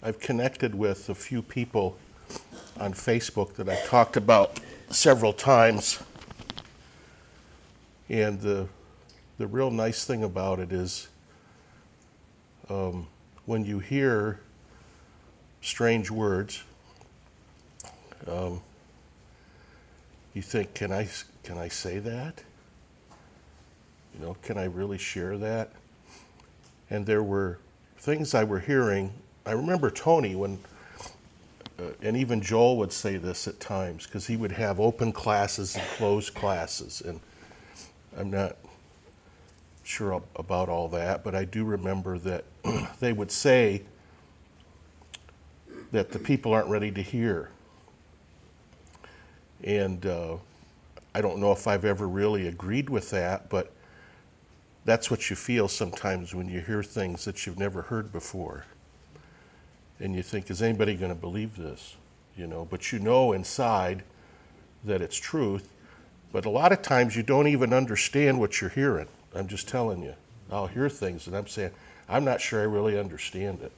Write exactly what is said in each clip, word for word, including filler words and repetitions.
I've connected with a few people on Facebook that I've talked about several times. And the, the real nice thing about it is um, when you hear strange words, um, you think, can I, can I say that? You know, can I really share that? And there were things I were hearing. I remember Tony, when, uh, and even Joel would say this at times, because he would have open classes and closed classes. And I'm not sure about all that, but I do remember that they would say that the people aren't ready to hear. And uh, I don't know if I've ever really agreed with that, but that's what you feel sometimes when you hear things that you've never heard before. And you think, is anybody going to believe this? You know, but you know inside that it's truth. But a lot of times you don't even understand what you're hearing. I'm just telling you. I'll hear things and I'm saying, I'm not sure I really understand it.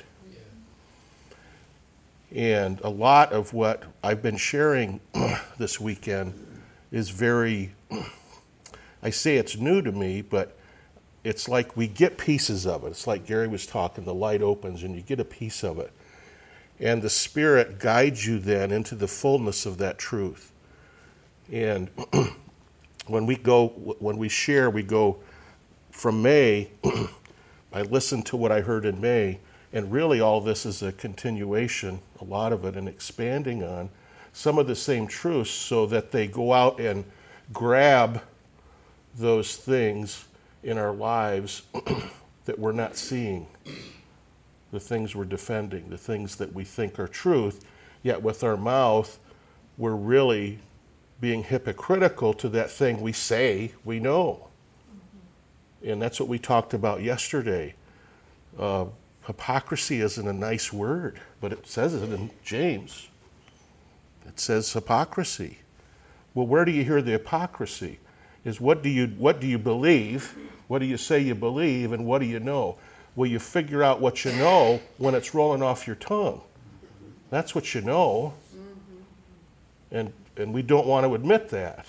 Yeah. And a lot of what I've been sharing this weekend is very, I say it's new to me, but it's like we get pieces of it. It's like Gary was talking, the light opens and you get a piece of it. And the Spirit guides you then into the fullness of that truth. And when we go, when we share, we go from May, I listened to what I heard in May, and really all this is a continuation, a lot of it, and expanding on some of the same truths so that they go out and grab those things in our lives that we're not seeing, the things we're defending, the things that we think are truth, yet with our mouth, we're really being hypocritical to that thing we say we know. Mm-hmm. And that's what we talked about yesterday. Uh, hypocrisy isn't a nice word, but it says it in James. It says hypocrisy. Well, where do you hear the hypocrisy? Is what do you what do you believe? What do you say you believe, and what do you know? Well, you figure out what you know when it's rolling off your tongue. That's what you know. Mm-hmm. And and we don't want to admit that.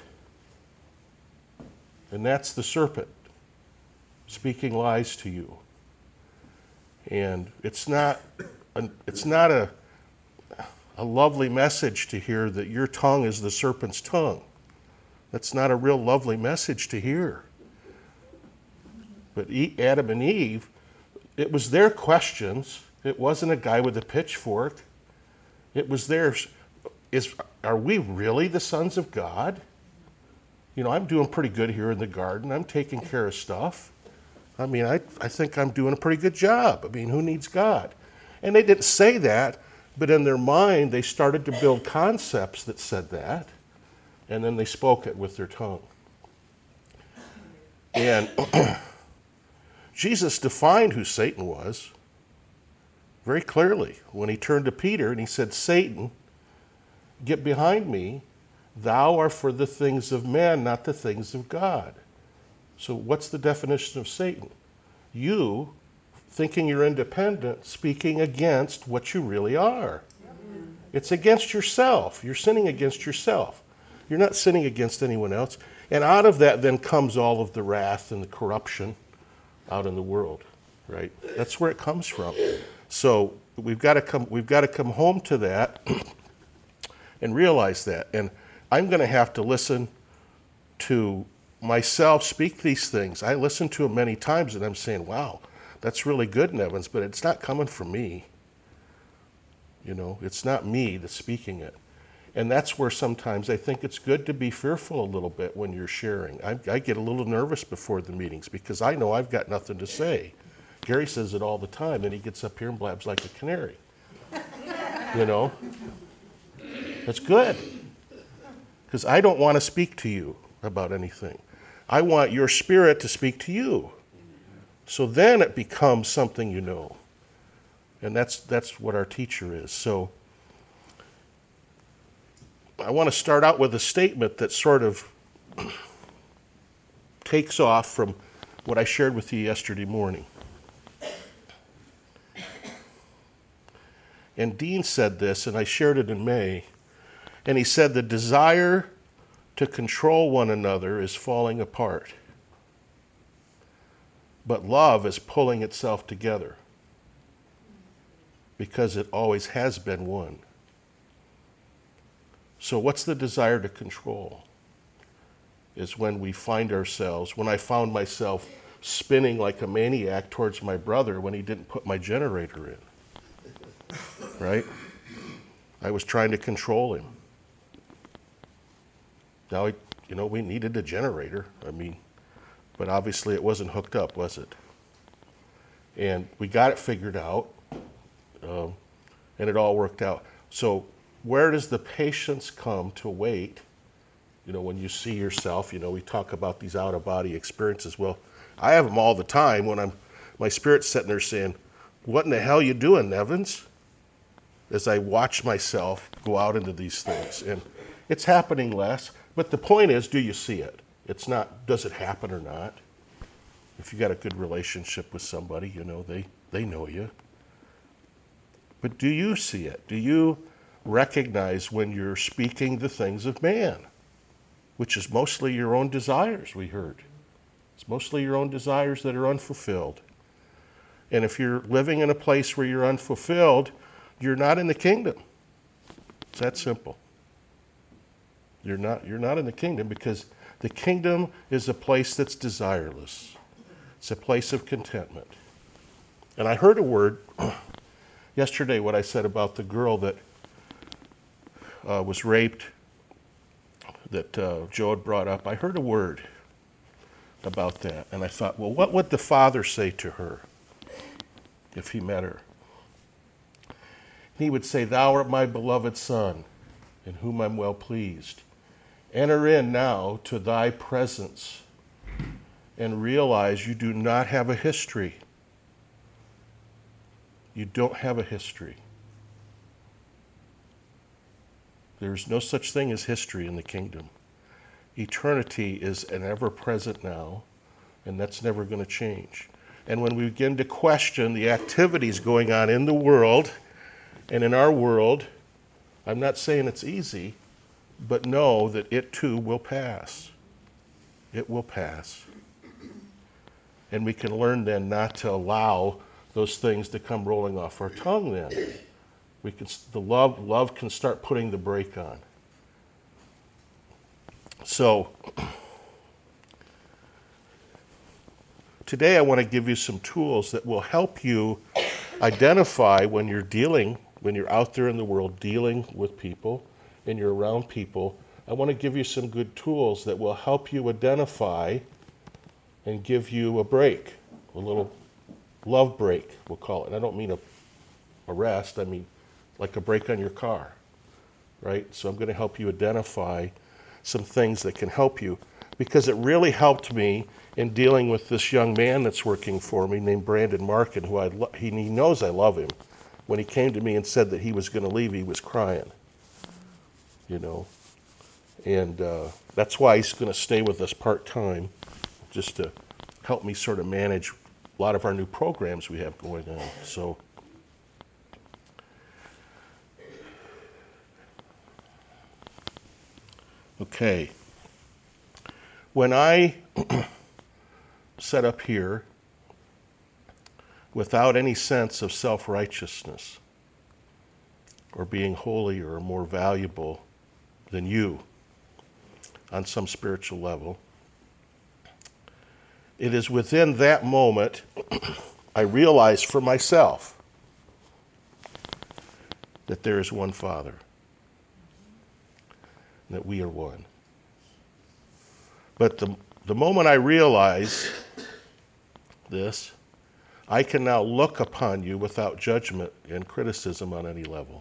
And that's the serpent speaking lies to you. And it's not a, it's not a a lovely message to hear that your tongue is the serpent's tongue. That's not a real lovely message to hear. But Adam and Eve, it was their questions. It wasn't a guy with a pitchfork. It was theirs. Is, are we really the sons of God? You know, I'm doing pretty good here in the garden. I'm taking care of stuff. I mean, I, I think I'm doing a pretty good job. I mean, who needs God? And they didn't say that, but in their mind, they started to build concepts that said that, and then they spoke it with their tongue. And Jesus defined who Satan was very clearly when he turned to Peter and he said, Satan, get behind me. Thou art for the things of man, not the things of God. So what's the definition of Satan? You, thinking you're independent, speaking against what you really are. Mm-hmm. It's against yourself. You're sinning against yourself. You're not sinning against anyone else. And out of that then comes all of the wrath and the corruption out in the world, right? That's where it comes from. So we've got to come we've got to come home to that and realize that. And I'm going to have to listen to myself speak these things. I listen to them many times and I'm saying, wow, that's really good, Nevins, but it's not coming from me. You know, it's not me that's speaking it. And that's where sometimes I think it's good to be fearful a little bit when you're sharing. I, I get a little nervous before the meetings because I know I've got nothing to say. Gary says it all the time, and he gets up here and blabs like a canary. You know? That's good. Because I don't want to speak to you about anything. I want your spirit to speak to you. So then it becomes something you know. And that's that's what our teacher is. So I want to start out with a statement that sort of takes off from what I shared with you yesterday morning. And Dean said this, and I shared it in May. And he said the desire to control one another is falling apart, but love is pulling itself together because it always has been one. So what's the desire to control? Is when we find ourselves, when I found myself spinning like a maniac towards my brother when he didn't put my generator in, right? I was trying to control him. Now, you know, we needed a generator. I mean, but obviously it wasn't hooked up, was it? And we got it figured out, um, and it all worked out. So where does the patience come to wait? You know, when you see yourself, you know, we talk about these out-of-body experiences. Well, I have them all the time when I'm, my spirit's sitting there saying, what in the hell you doing, Nevins? As I watch myself go out into these things. And it's happening less. But the point is, do you see it? It's not, does it happen or not? If you got a good relationship with somebody, you know, they, they know you. But do you see it? Do you recognize when you're speaking the things of man, which is mostly your own desires, we heard. It's mostly your own desires that are unfulfilled. And if you're living in a place where you're unfulfilled, you're not in the kingdom. It's that simple. You're not, you're not in the kingdom because the kingdom is a place that's desireless. It's a place of contentment. And I heard a word yesterday, what I said about the girl that uh, was raped, that uh, Joe had brought up. I heard a word about that. And I thought, well, what would the father say to her if he met her? He would say, thou art my beloved son, in whom I'm well pleased. Enter in now to thy presence and realize you do not have a history. You don't have a history. There's no such thing as history in the kingdom. Eternity is an ever-present now, and that's never going to change. And when we begin to question the activities going on in the world and in our world, I'm not saying it's easy, but know that it too will pass. It will pass. And we can learn then not to allow those things to come rolling off our tongue then. We can, the love, love can start putting the brake on. So, today I want to give you some tools that will help you identify when you're dealing, when you're out there in the world dealing with people and you're around people. I want to give you some good tools that will help you identify and give you a break, a little love break, we'll call it. And I don't mean a, a rest, I mean like a break on your car, right? So I'm going to help you identify some things that can help you, because it really helped me in dealing with this young man that's working for me named Brandon Markin, who I lo- he, he knows I love him. When he came to me and said that he was going to leave, he was crying, you know. And uh, that's why he's going to stay with us part-time, just to help me sort of manage a lot of our new programs we have going on. So, okay. When I set up here without any sense of self-righteousness or being holier or more valuable than you on some spiritual level, it is within that moment I realize for myself that there is one Father, that we are one. But the, the moment I realize this, I can now look upon you without judgment and criticism on any level.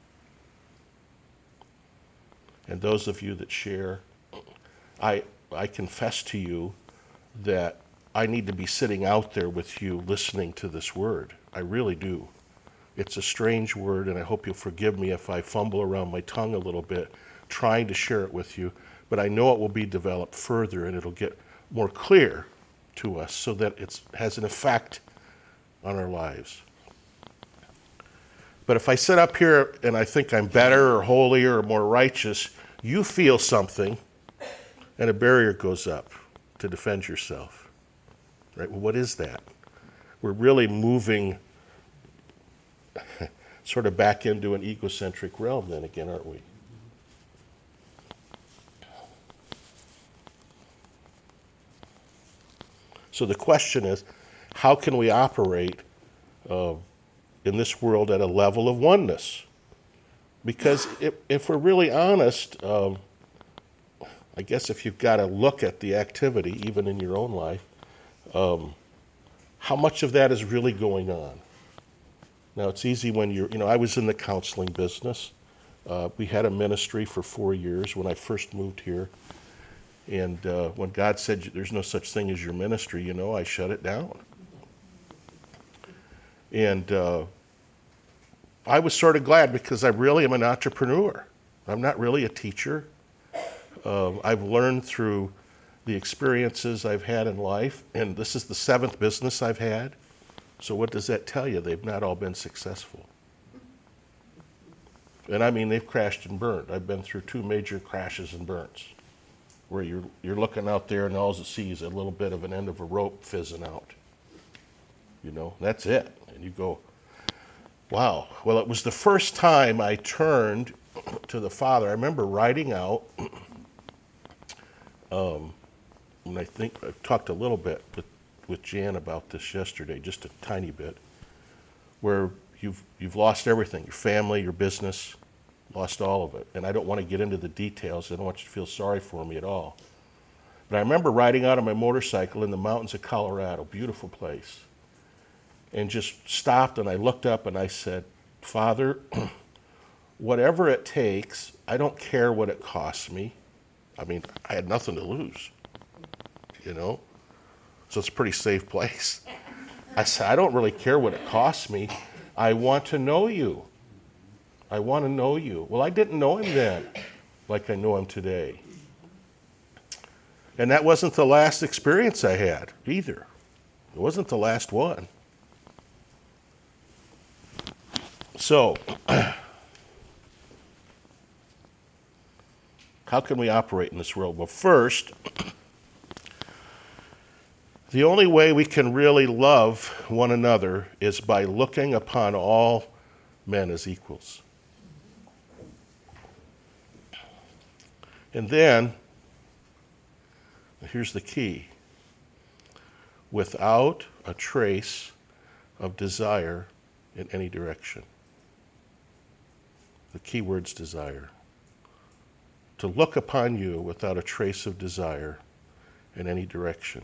And those of you that share, I, I confess to you that I need to be sitting out there with you listening to this word. I really do. It's a strange word, and I hope you'll forgive me if I fumble around my tongue a little bit trying to share it with you, but I know it will be developed further and it'll get more clear to us so that it has an effect on our lives. But if I sit up here and I think I'm better or holier or more righteous, you feel something and a barrier goes up to defend yourself. Right? Well, what is that? We're really moving sort of back into an egocentric realm then again, aren't we? So the question is, how can we operate uh, in this world at a level of oneness? Because if, if we're really honest, um, I guess if you've got to look at the activity, even in your own life, um, how much of that is really going on? Now, it's easy when you're, you know, I was in the counseling business. Uh, we had a ministry for four years when I first moved here. And uh, when God said there's no such thing as your ministry, you know, I shut it down. And uh, I was sort of glad because I really am an entrepreneur. I'm not really a teacher. Uh, I've learned through the experiences I've had in life, and this is the seventh business I've had. So what does that tell you? They've not all been successful. And I mean, they've crashed and burned. I've been through two major crashes and burns, where you're you're looking out there and all you see is a little bit of an end of a rope fizzing out. You know, that's it. And you go, wow. Well, it was the first time I turned to the Father. I remember writing out, um, and I think I talked a little bit with, with Jan about this yesterday, just a tiny bit, where you've you've lost everything, your family, your business, lost all of it. And I don't want to get into the details. I don't want you to feel sorry for me at all. But I remember riding out on my motorcycle in the mountains of Colorado, beautiful place, and just stopped and I looked up and I said, Father, whatever it takes, I don't care what it costs me. I mean, I had nothing to lose, you know? So it's a pretty safe place. I said, I don't really care what it costs me. I want to know you. I want to know you. Well, I didn't know him then like I know him today. And that wasn't the last experience I had either. It wasn't the last one. So, how can we operate in this world? Well, first, the only way we can really love one another is by looking upon all men as equals. And then, here's the key. Without a trace of desire in any direction. The key word's desire. To look upon you without a trace of desire in any direction.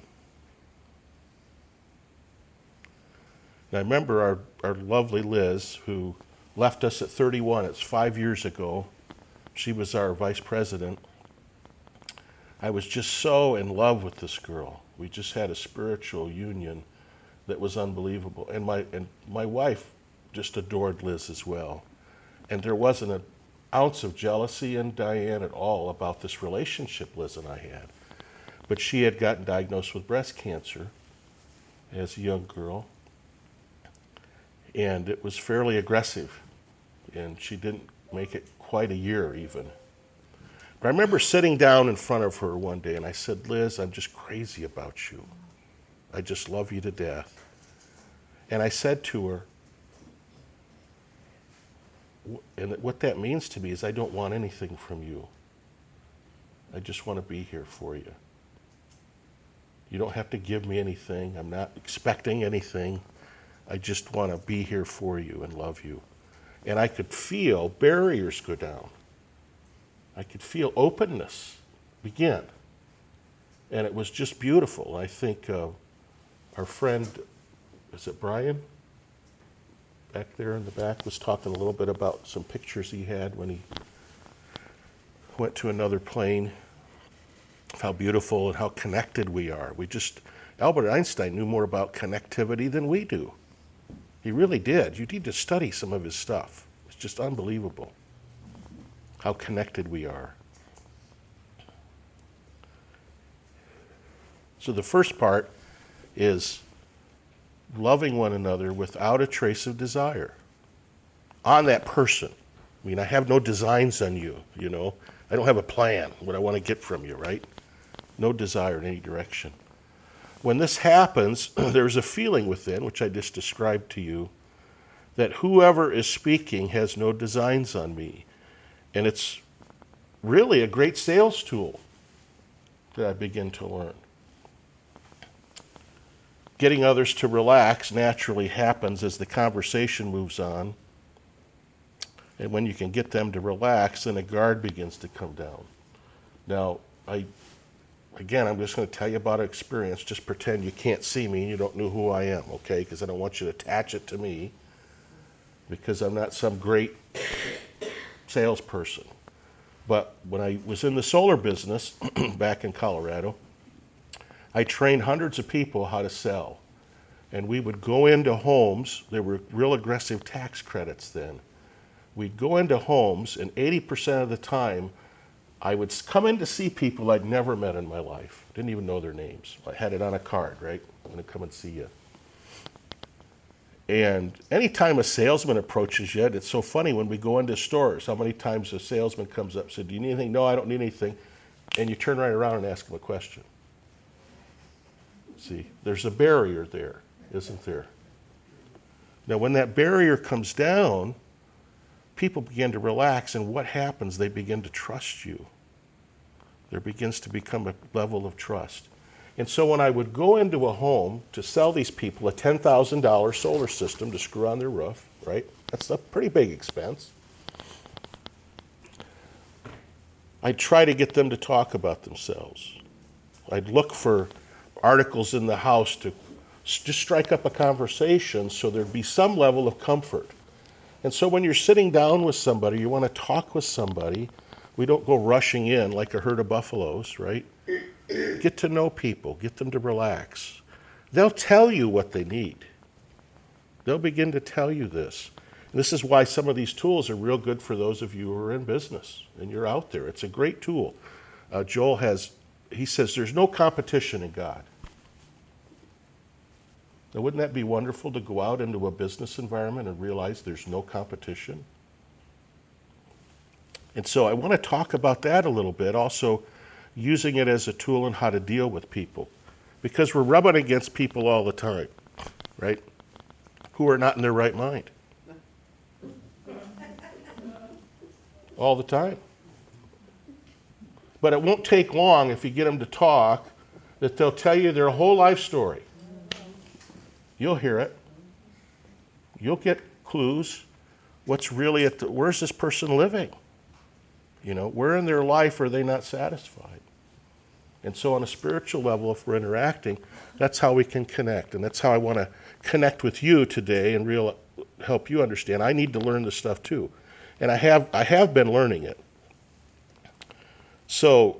And I remember our, our lovely Liz, who left us at thirty-one, it's five years ago. She was our vice president. I was just so in love with this girl. We just had a spiritual union that was unbelievable. And my and my wife just adored Liz as well. And there wasn't an ounce of jealousy in Diane at all about this relationship Liz and I had. But she had gotten diagnosed with breast cancer as a young girl. And it was fairly aggressive. And she didn't make it quite a year even. But I remember sitting down in front of her one day and I said, Liz, I'm just crazy about you. I just love you to death. And I said to her, and what that means to me is I don't want anything from you. I just want to be here for you. You don't have to give me anything. I'm not expecting anything. I just want to be here for you and love you. And I could feel barriers go down. I could feel openness begin. And it was just beautiful. I think uh, our friend, is it Brian? Back there in the back was talking a little bit about some pictures he had when he went to another plane, of how beautiful and how connected we are. We just, Albert Einstein knew more about connectivity than we do. He really did. You need to study some of his stuff. It's just unbelievable how connected we are. So the first part is loving one another without a trace of desire. on that person. I mean, I have no designs on you, you know. I don't have a plan, what I want to get from you, right? No desire in any direction. When this happens, there's a feeling within, which I just described to you, that whoever is speaking has no designs on me. And it's really a great sales tool that I begin to learn. Getting others to relax naturally happens as the conversation moves on. And when you can get them to relax, then a guard begins to come down. Now, I, again, I'm just going to tell you about an experience. Just pretend you can't see me and you don't know who I am, okay? Because I don't want you to attach it to me, because I'm not some great salesperson. But when I was in the solar business back in Colorado, I trained hundreds of people how to sell. And we would go into homes. There were real aggressive tax credits then. We'd go into homes, and eighty percent of the time, I would come in to see people I'd never met in my life. Didn't even know their names. I had it on a card, right? I'm going to come and see you. And anytime a salesman approaches you, it's so funny when we go into stores, how many times a salesman comes up and says, do you need anything? No, I don't need anything. And you turn right around and ask him a question. See, there's a barrier there, isn't there? Now, when that barrier comes down, people begin to relax, and what happens? They begin to trust you. There begins to become a level of trust. And so when I would go into a home to sell these people a ten thousand dollars solar system to screw on their roof, right? That's a pretty big expense. I'd try to get them to talk about themselves. I'd look for articles in the house to just strike up a conversation so there'd be some level of comfort. And so when you're sitting down with somebody, you want to talk with somebody, we don't go rushing in like a herd of buffaloes, right? Get to know people, get them to relax. They'll tell you what they need. They'll begin to tell you this. And this is why some of these tools are real good for those of you who are in business and you're out there. It's a great tool. Uh, Joel has, he says, there's no competition in God. Now, wouldn't that be wonderful to go out into a business environment and realize there's no competition? And so I want to talk about that a little bit, also using it as a tool in how to deal with people. Because we're rubbing against people all the time, right? Who are not in their right mind. All the time. But it won't take long if you get them to talk that they'll tell you their whole life story. You'll hear it. You'll get clues. What's really at the, where's this person living? You know, where in their life are they not satisfied? And so on a spiritual level, if we're interacting, that's how we can connect. And that's how I want to connect with you today and real, help you understand. I need to learn this stuff too. And I have, I have been learning it. So,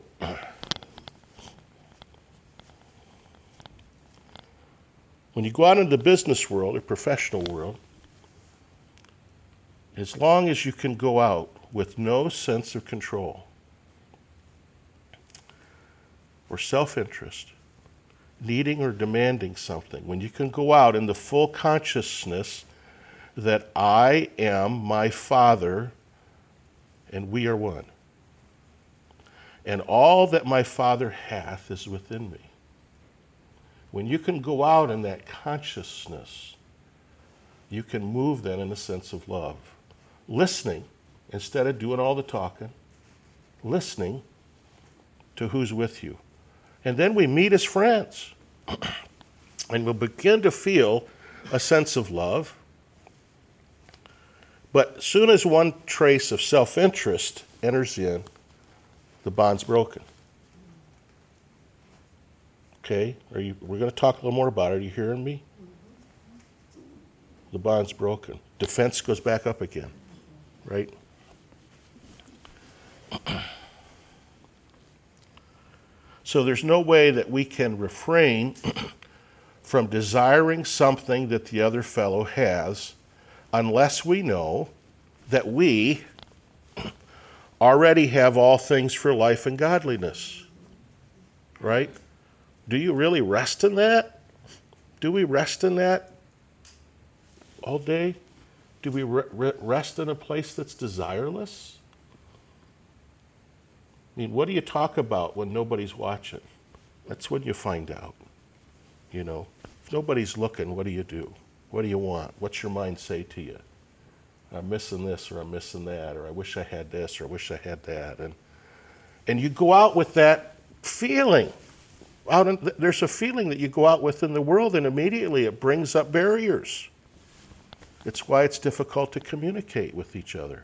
when you go out into the business world or professional world, as long as you can go out with no sense of control or self-interest, needing or demanding something, when you can go out in the full consciousness that I am my Father and we are one, and all that my Father hath is within me. When you can go out in that consciousness, you can move then in a sense of love. Listening, instead of doing all the talking, listening to who's with you. And then we meet as friends. And we'll begin to feel a sense of love. But as soon as one trace of self-interest enters in, the bond's broken. Okay, are you, we're going to talk a little more about it. Are you hearing me? The bond's broken. Defense goes back up again, right? So there's no way that we can refrain from desiring something that the other fellow has unless we know that we already have all things for life and godliness, right? Do you really rest in that? Do we rest in that all day? do we re- re- rest in a place that's desireless? I mean, what do you talk about when nobody's watching? That's when you find out, you know. If nobody's looking, what do you do? What do you want? What's your mind say to you? I'm missing this, or I'm missing that, or I wish I had this, or I wish I had that. And and you go out with that feeling. Out in, there's a feeling that you go out with in the world, and immediately it brings up barriers. It's why it's difficult to communicate with each other.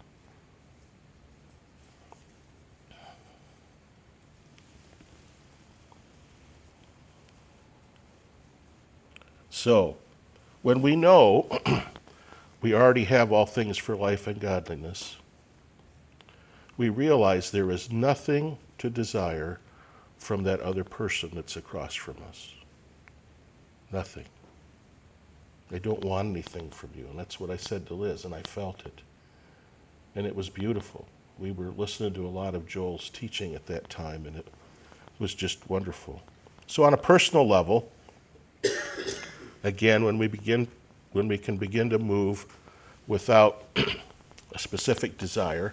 So, when we know we already have all things for life and godliness, we realize there is nothing to desire from that other person that's across from us. Nothing. I don't want anything from you. And that's what I said to Liz, and I felt it. And it was beautiful. We were listening to a lot of Joel's teaching at that time, and it was just wonderful. So on a personal level, again, when we begin, when we can begin to move without a specific desire,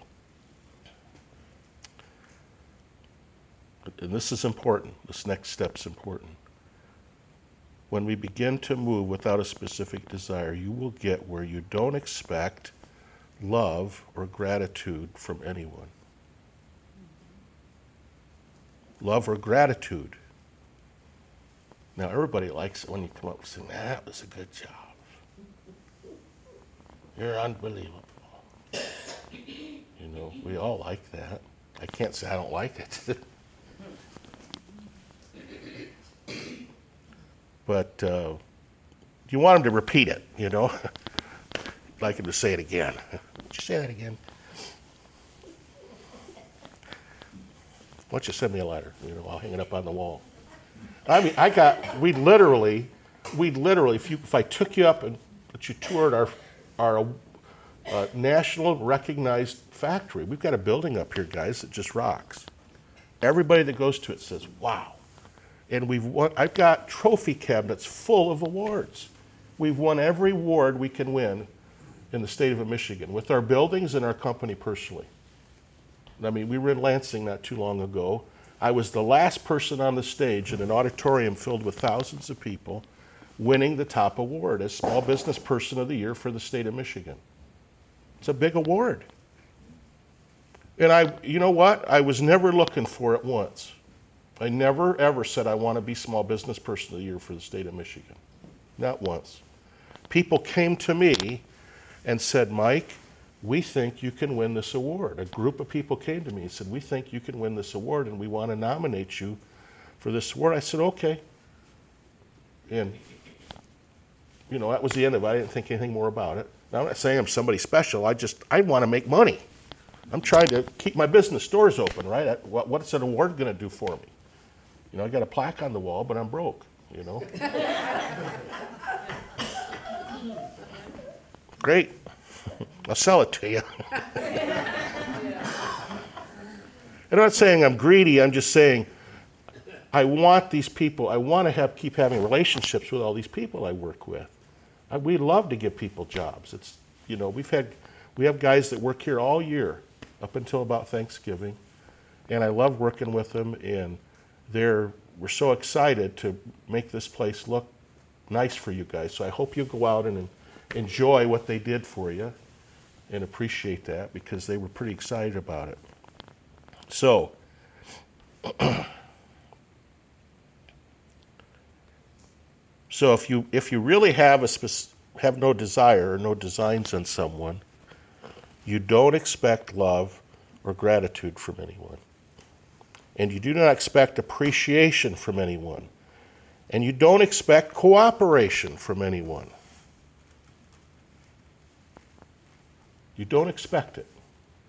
and this is important, this next step's important. When we begin to move without a specific desire, you will get where you don't expect love or gratitude from anyone. Love or gratitude. Now, everybody likes it when you come up and say, that was a good job. You're unbelievable. You know, we all like that. I can't say I don't like it. But uh, you want them to repeat it, you know? I'd like them to say it again. Would you say that again? Why don't you send me a letter? You know, I'll hang it up on the wall. I mean, I got, we literally, we literally, if you, if I took you up and that you toured our, our uh, national recognized factory, we've got a building up here, guys, that just rocks. Everybody that goes to it says, wow. And we've won, I've got trophy cabinets full of awards. We've won every award we can win in the state of Michigan with our buildings and our company personally. I mean, we were in Lansing not too long ago. I was the last person on the stage in an auditorium filled with thousands of people winning the top award as Small Business Person of the Year for the state of Michigan. It's a big award. And I, you know what? I was never looking for it once. I never, ever said I want to be Small Business Person of the Year for the state of Michigan. Not once. People came to me and said, Mike, we think you can win this award. A group of people came to me and said, we think you can win this award and we want to nominate you for this award. I said, okay. And, you know, that was the end of it. I didn't think anything more about it. Now, I'm not saying I'm somebody special. I just, I want to make money. I'm trying to keep my business doors open, right? What, what's an award going to do for me? You know, I got a plaque on the wall, but I'm broke, you know. Great. I'll sell it to you. I'm not saying I'm greedy. I'm just saying I want these people, I want to have keep having relationships with all these people I work with. I, we love to give people jobs. It's, you know, we've had, we have guys that work here all year up until about Thanksgiving, and I love working with them, and they're, we're so excited to make this place look nice for you guys. So I hope you go out and enjoy what they did for you and appreciate that, because they were pretty excited about it. So, so if you if you really have a spec- have no desire or no designs on someone, you don't expect love or gratitude from anyone. And you do not expect appreciation from anyone. And you don't expect cooperation from anyone. You don't expect it.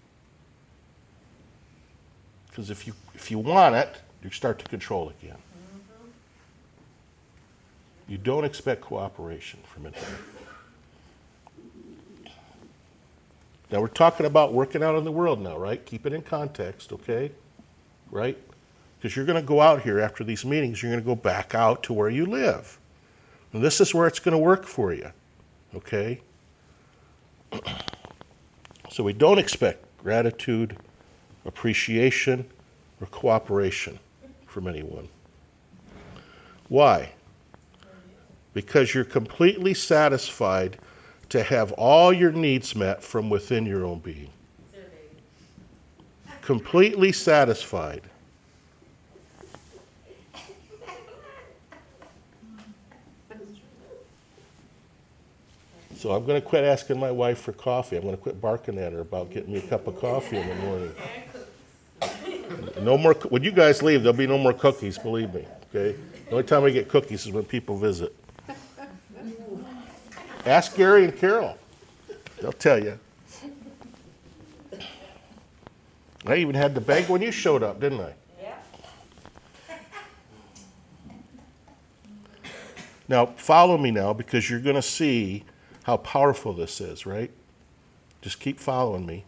Because if you if you want it, you start to control again. Mm-hmm. You don't expect cooperation from anyone. Now we're talking about working out in the world now, right? Keep it in context, okay? Right? Because you're going to go out here after these meetings, you're going to go back out to where you live. And this is where it's going to work for you, okay? So we don't expect gratitude, appreciation, or cooperation from anyone. Why? Because you're completely satisfied to have all your needs met from within your own being. Completely satisfied. So I'm going to quit asking my wife for coffee. I'm going to quit barking at her about getting me a cup of coffee in the morning. No more. When you guys leave, there'll be no more cookies, believe me. Okay? The only time I get cookies is when people visit. Ask Gary and Carol. They'll tell you. I even had the bag when you showed up, didn't I? Yeah. Now, follow me now, because you're going to see how powerful this is, right? Just keep following me.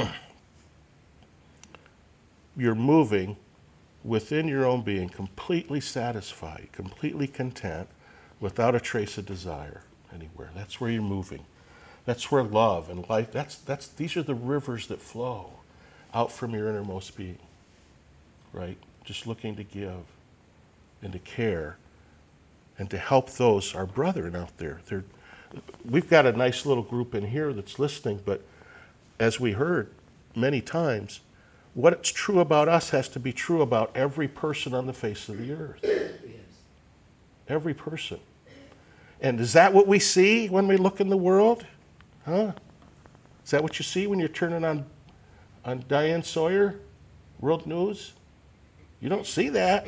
You're moving within your own being, completely satisfied, completely content, without a trace of desire anywhere. That's where you're moving. That's where love and life, that's, that's, these are the rivers that flow out from your innermost being, right? Just looking to give and to care and to help those, our brethren out there. They're, we've got a nice little group in here that's listening, but as we heard many times, what's true about us has to be true about every person on the face of the earth. Yes. Every person. And is that what we see when we look in the world? Huh? Is that what you see when you're turning on, on Diane Sawyer, World News? You don't see that.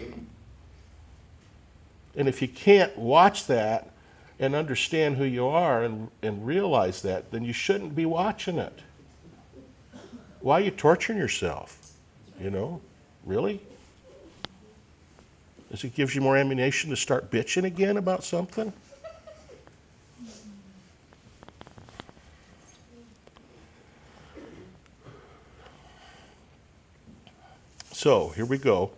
And if you can't watch that and understand who you are and, and realize that, then you shouldn't be watching it. Why are you torturing yourself? You know? Really? Because it gives you more ammunition to start bitching again about something? So, here we go.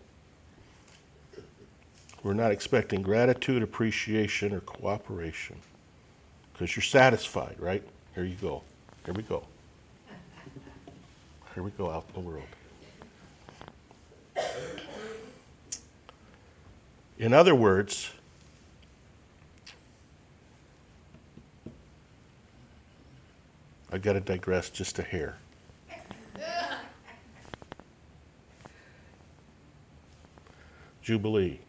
We're not expecting gratitude, appreciation, or cooperation. Because you're satisfied, right? Here you go. Here we go. Here we go out in the world. In other words, I've got to digress just a hair. Jubilee.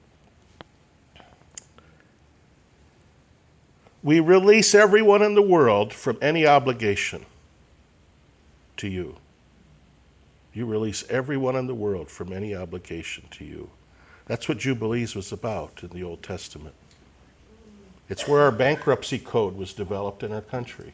We release everyone in the world from any obligation to you. You release everyone in the world from any obligation to you. That's what Jubilees was about in the Old Testament. It's where our bankruptcy code was developed in our country.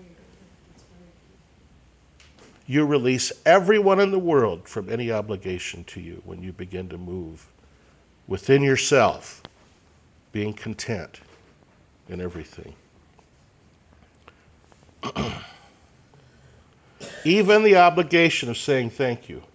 You release everyone in the world from any obligation to you when you begin to move within yourself, being content in everything. Even the obligation of saying thank you.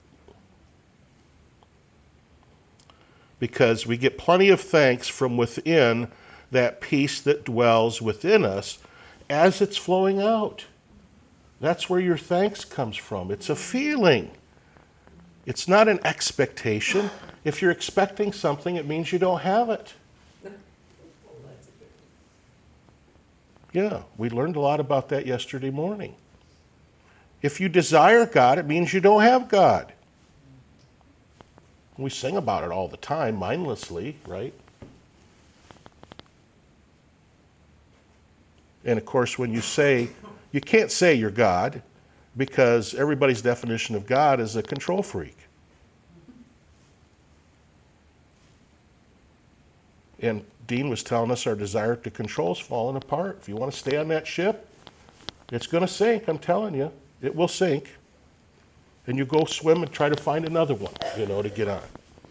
Because we get plenty of thanks from within that peace that dwells within us as it's flowing out. That's where your thanks comes from. It's a feeling. It's not an expectation. If you're expecting something, it means you don't have it. Yeah, we learned a lot about that yesterday morning. If you desire God, it means you don't have God. We sing about it all the time, mindlessly, right? And of course, when you say, you can't say you're God, because everybody's definition of God is a control freak. And Dean was telling us our desire to control is falling apart. If you want to stay on that ship, it's going to sink, I'm telling you. It will sink. And you go swim and try to find another one, you know, to get on.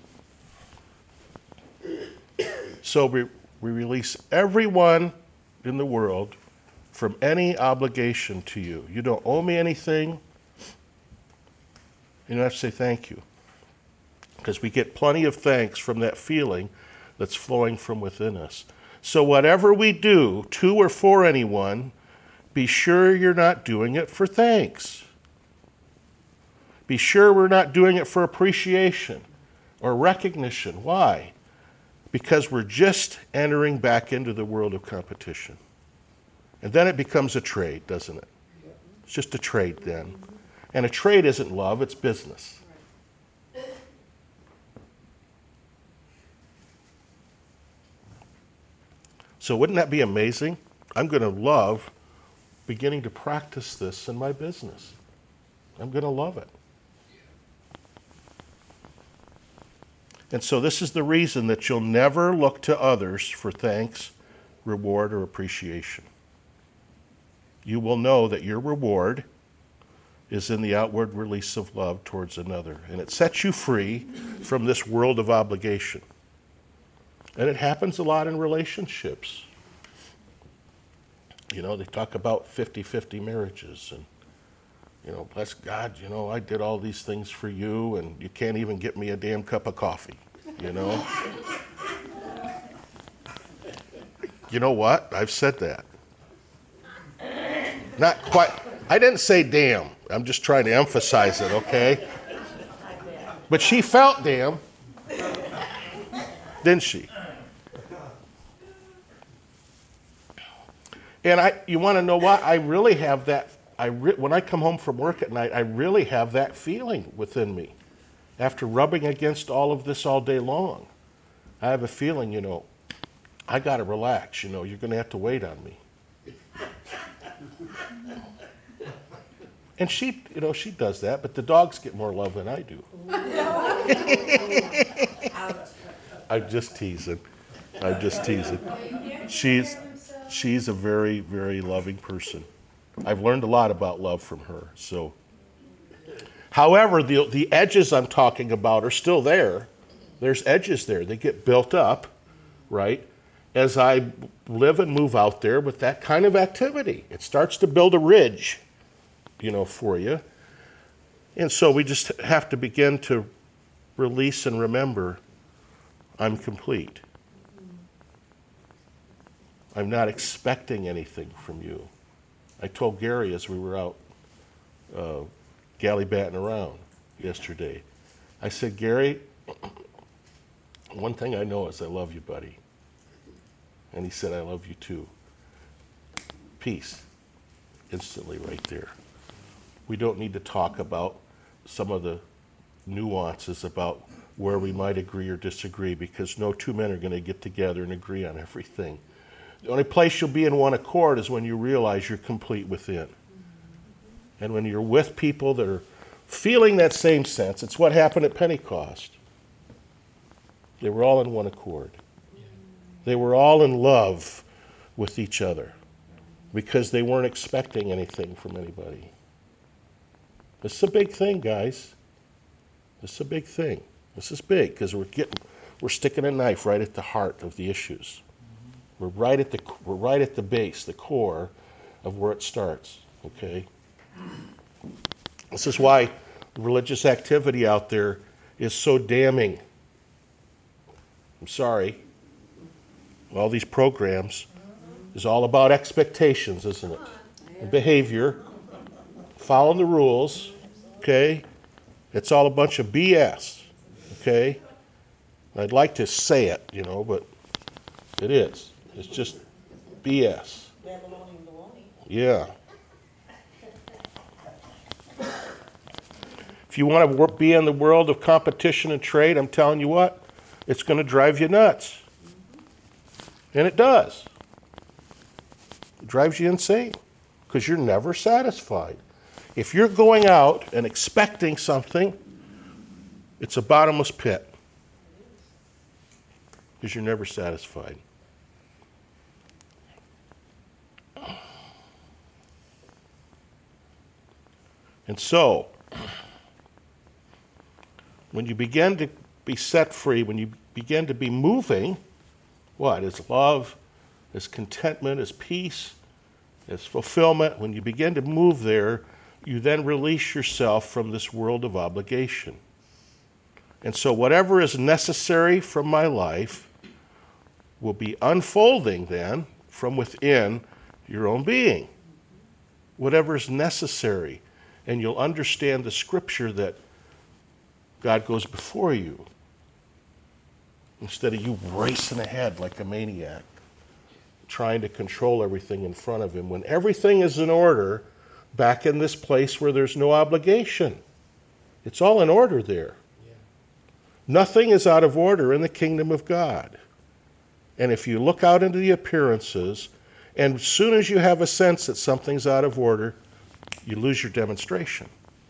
So we, we release everyone in the world from any obligation to you. You don't owe me anything. You don't have to say thank you. Because we get plenty of thanks from that feeling that's flowing from within us. So whatever we do to or for anyone, be sure you're not doing it for thanks. Be sure we're not doing it for appreciation or recognition. Why? Because we're just entering back into the world of competition. And then it becomes a trade, doesn't it? It's just a trade then. And a trade isn't love, it's business. So wouldn't that be amazing? I'm going to love beginning to practice this in my business. I'm going to love it. And so this is the reason that you'll never look to others for thanks, reward, or appreciation. You will know that your reward is in the outward release of love towards another. And it sets you free from this world of obligation. And it happens a lot in relationships. You know, they talk about fifty-fifty marriages. And, you know, bless God, you know, I did all these things for you, and you can't even get me a damn cup of coffee, you know? You know what? I've said that. Not quite. I didn't say damn. I'm just trying to emphasize it, okay? But she felt damn, didn't she? And I, you want to know what? I really have that. I re, when I come home from work at night, I really have that feeling within me. After rubbing against all of this all day long, I have a feeling, you know, I got to relax. You know, you're going to have to wait on me. And she, you know, she does that, but the dogs get more love than I do. I'm just teasing. I'm just teasing. She's, she's a very, very loving person. I've learned a lot about love from her. So, however, the the edges I'm talking about are still there. There's edges there. They get built up, right? As I live and move out there with that kind of activity, it starts to build a ridge, you know, for you. And so we just have to begin to release and remember, I'm complete. I'm not expecting anything from you. I told Gary as we were out uh, gallivanting around yesterday, I said, Gary, one thing I know is I love you, buddy. And he said, I love you too. Peace. Instantly right there. We don't need to talk about some of the nuances about where we might agree or disagree, because no two men are going to get together and agree on everything. The only place you'll be in one accord is when you realize you're complete within. And when you're with people that are feeling that same sense, it's what happened at Pentecost. They were all in one accord. They were all in love with each other because they weren't expecting anything from anybody. This is a big thing, guys. This is a big thing. This is big because we're getting, we're sticking a knife right at the heart of the issues. We're right at the we're right at the base, the core of where it starts. Okay. This is why religious activity out there is so damning. I'm sorry. All these programs is all about expectations, isn't it? And behavior, following the rules. Okay. It's all a bunch of B S. Okay. I'd like to say it, you know, but it is. It's just B S. Yeah. If you want to be in the world of competition and trade, I'm telling you what, it's going to drive you nuts. And it does. It drives you insane because you're never satisfied. If you're going out and expecting something, it's a bottomless pit because you're never satisfied. And so, when you begin to be set free, when you begin to be moving, what? As love, as contentment, as peace, as fulfillment, when you begin to move there, you then release yourself from this world of obligation. And so whatever is necessary from my life will be unfolding then from within your own being. whatever is necessary. And you'll understand the scripture that God goes before you instead of you racing ahead like a maniac, trying to control everything in front of him when everything is in order back in this place where there's no obligation. It's all in order there. Yeah. Nothing is out of order in the kingdom of God. And if you look out into the appearances, and as soon as you have a sense that something's out of order, you lose your demonstration.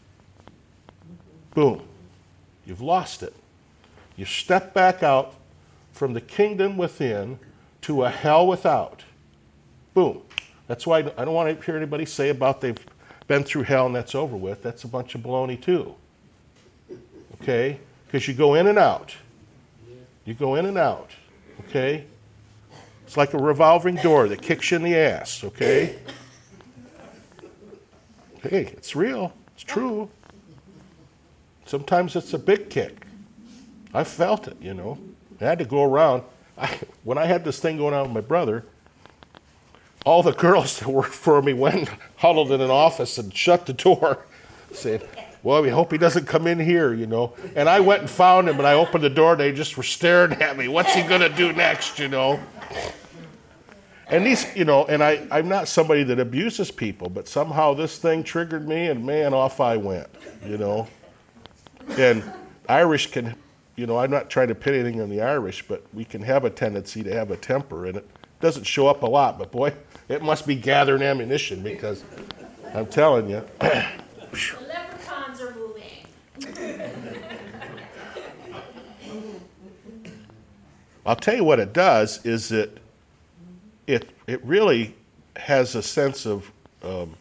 Boom. You've lost it. You step back out from the kingdom within to a hell without. Boom. That's why I don't want to hear anybody say about they've been through hell and that's over with. That's a bunch of baloney too. Okay? Because you go in and out. You go in and out. Okay? It's like a revolving door that kicks you in the ass. Okay? Hey, it's real. It's true. Sometimes it's a big kick. I felt it, you know. I had to go around. I, when I had this thing going on with my brother, all the girls that worked for me went and huddled in an office and shut the door, saying, well, we hope he doesn't come in here, you know. And I went and found him, and I opened the door, and they just were staring at me. What's he going to do next, you know? And these, you know, and I, I'm not somebody that abuses people, but somehow this thing triggered me, and man, off I went, you know. And Irish can, you know, I'm not trying to pit anything on the Irish, but we can have a tendency to have a temper, and it doesn't show up a lot, but boy, it must be gathering ammunition, because I'm telling you. The leprechauns are moving. I'll tell you what it does is that it it really has a sense of um,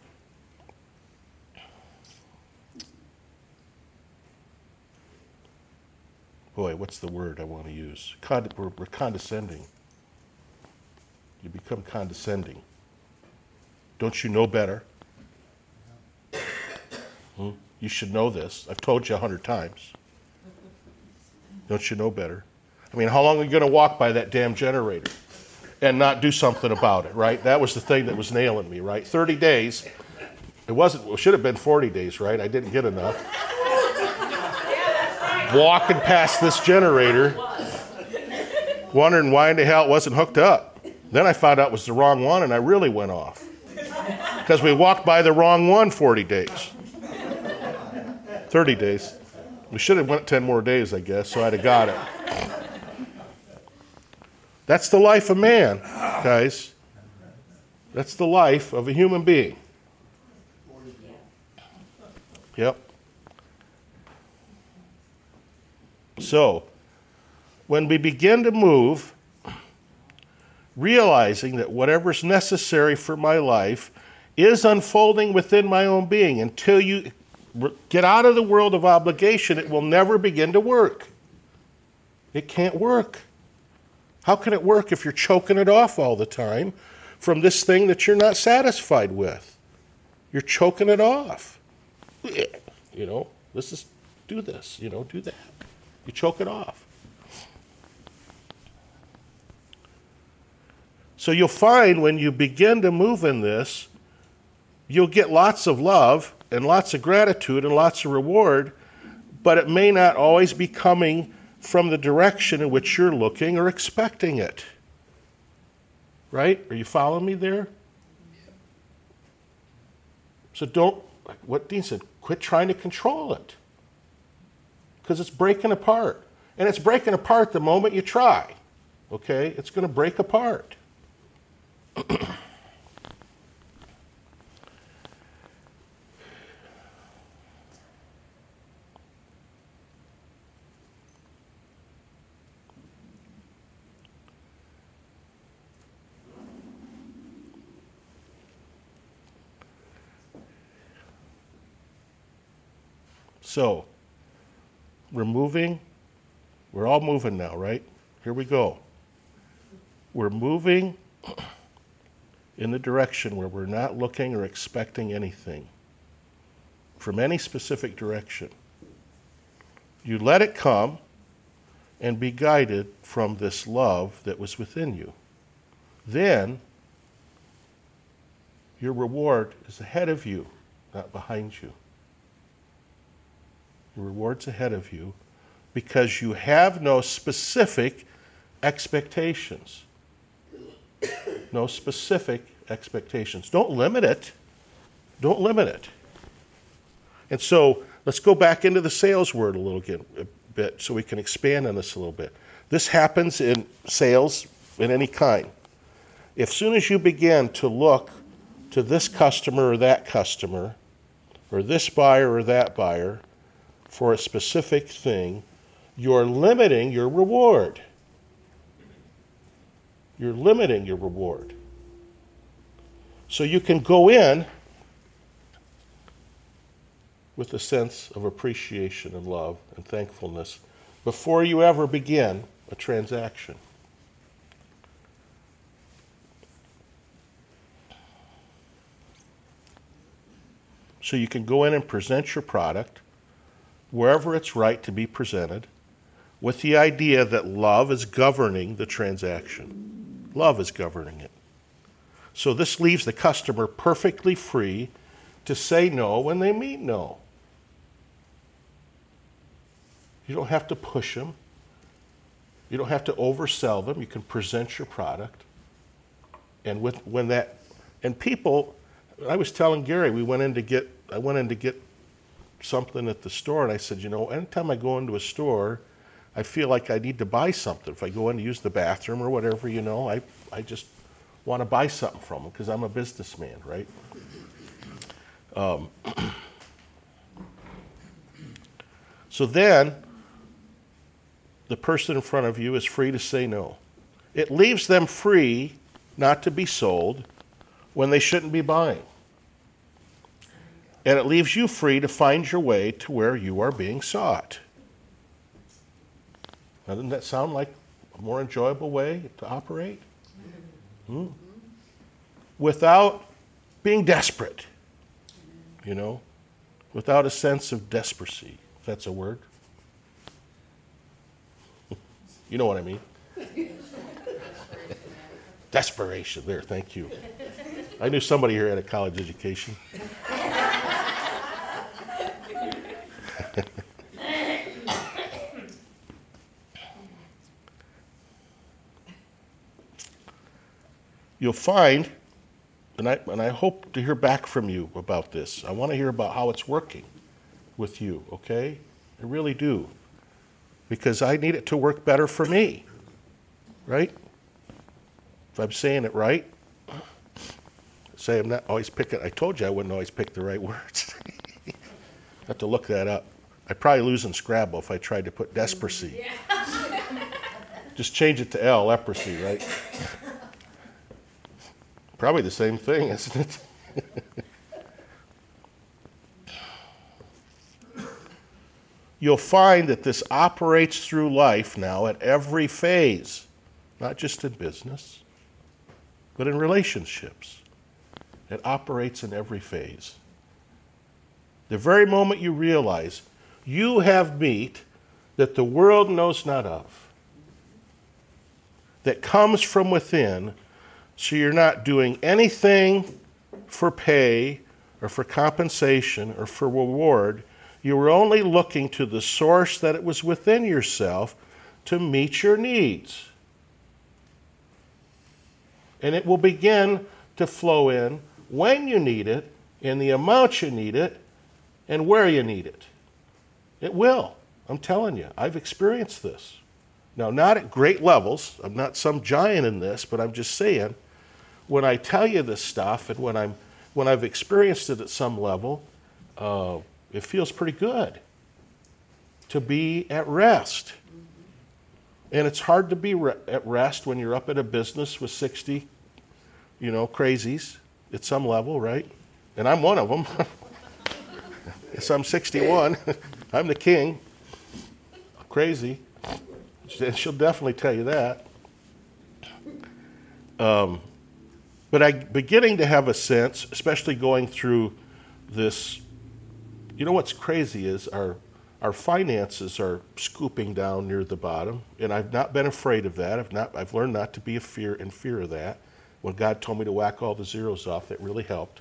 boy, what's the word I want to use? Cond- we're, we're condescending. You become condescending. Don't you know better? Hmm? You should know this. I've told you a hundred times. Don't you know better? I mean, how long are you going to walk by that damn generator and not do something about it, right? That was the thing that was nailing me, right? thirty days. It wasn't, it should have been forty days, right? I didn't get enough. Walking past this generator, wondering why in the hell it wasn't hooked up. Then I found out it was the wrong one, and I really went off. Because we walked by the wrong one forty days. thirty days. We should have went ten more days, I guess, so I'd have got it. That's the life of man, guys. That's the life of a human being. Yep. So, when we begin to move, realizing that whatever's necessary for my life is unfolding within my own being, until you get out of the world of obligation, it will never begin to work. It can't work. How can it work if you're choking it off all the time from this thing that you're not satisfied with? You're choking it off. You know, let's just do this, you know, do that. You choke it off. So you'll find when you begin to move in this, you'll get lots of love and lots of gratitude and lots of reward, but it may not always be coming from the direction in which you're looking or expecting it. Right? Are you following me there? So don't, what Dean said, quit trying to control it. Because it's breaking apart. And it's breaking apart the moment you try. Okay? It's going to break apart. So, we're moving. We're all moving now, right? Here we go. We're moving in the direction where we're not looking or expecting anything from any specific direction. You let it come and be guided from this love that was within you. Then, Your reward is ahead of you, not behind you. Your reward's ahead of you because you have no specific expectations. No specific expectations. Don't limit it. Don't limit it. And so let's go back into the sales word a little a bit so we can expand on this a little bit. This happens in sales in any kind. As soon as you begin to look to this customer or that customer, or this buyer or that buyer, for a specific thing, you're limiting your reward. You're limiting your reward. So you can go in with a sense of appreciation and love and thankfulness before you ever begin a transaction. So you can go in and present your product wherever it's right to be presented with the idea that love is governing the transaction. Love is governing it. So this leaves the customer perfectly free to say no when they mean no. You don't have to push them. You don't have to oversell them. You can present your product. And with when that, and people, I was telling Gary, we went in to get, I went in to get something at the store, and I said, you know, anytime I go into a store, I feel like I need to buy something. If I go in to use the bathroom or whatever, you know, I, I just want to buy something from them because I'm a businessman, right? Um, so then, the person in front of you is free to say no. It leaves them free not to be sold when they shouldn't be buying. And it leaves you free to find your way to where you are being sought. Now, doesn't that sound like a more enjoyable way to operate? Hmm. Without being desperate, you know, without a sense of desperation, if that's a word. You know what I mean? Desperation, there, thank you. I knew somebody here had a college education. You'll find, and I, and I hope to hear back from you about this. I want to hear about how it's working with you, okay? I really do. Because I need it to work better for me, right? If I'm saying it right, say I'm not always picking, I told you I wouldn't always pick the right words. I have to look that up. I'd probably lose in Scrabble if I tried to put desperation. Yeah. Just change it to L, leprosy, right? Probably the same thing, isn't it? You'll find that this operates through life now at every phase, not just in business, but in relationships. It operates in every phase. The very moment you realize you have meat that the world knows not of, that comes from within, so you're not doing anything for pay or for compensation or for reward. You were only looking to the source that it was within yourself to meet your needs. And it will begin to flow in when you need it, in the amount you need it, and where you need it. It will. I'm telling you. I've experienced this. Now, not at great levels. I'm not some giant in this, but I'm just saying, when I tell you this stuff and when I'm when I've experienced it at some level, uh, it feels pretty good to be at rest. And it's hard to be re- at rest when you're up at a business with sixty, you know, crazies at some level, right? And I'm one of them. So I'm sixty-one. I'm the king. Crazy. She'll definitely tell you that. Um, but I'm beginning to have a sense, especially going through this. You know what's crazy is our our finances are scooping down near the bottom, and I've not been afraid of that. I've not. I've learned not to be a fear in fear of that. when God told me to whack all the zeros off. That really helped.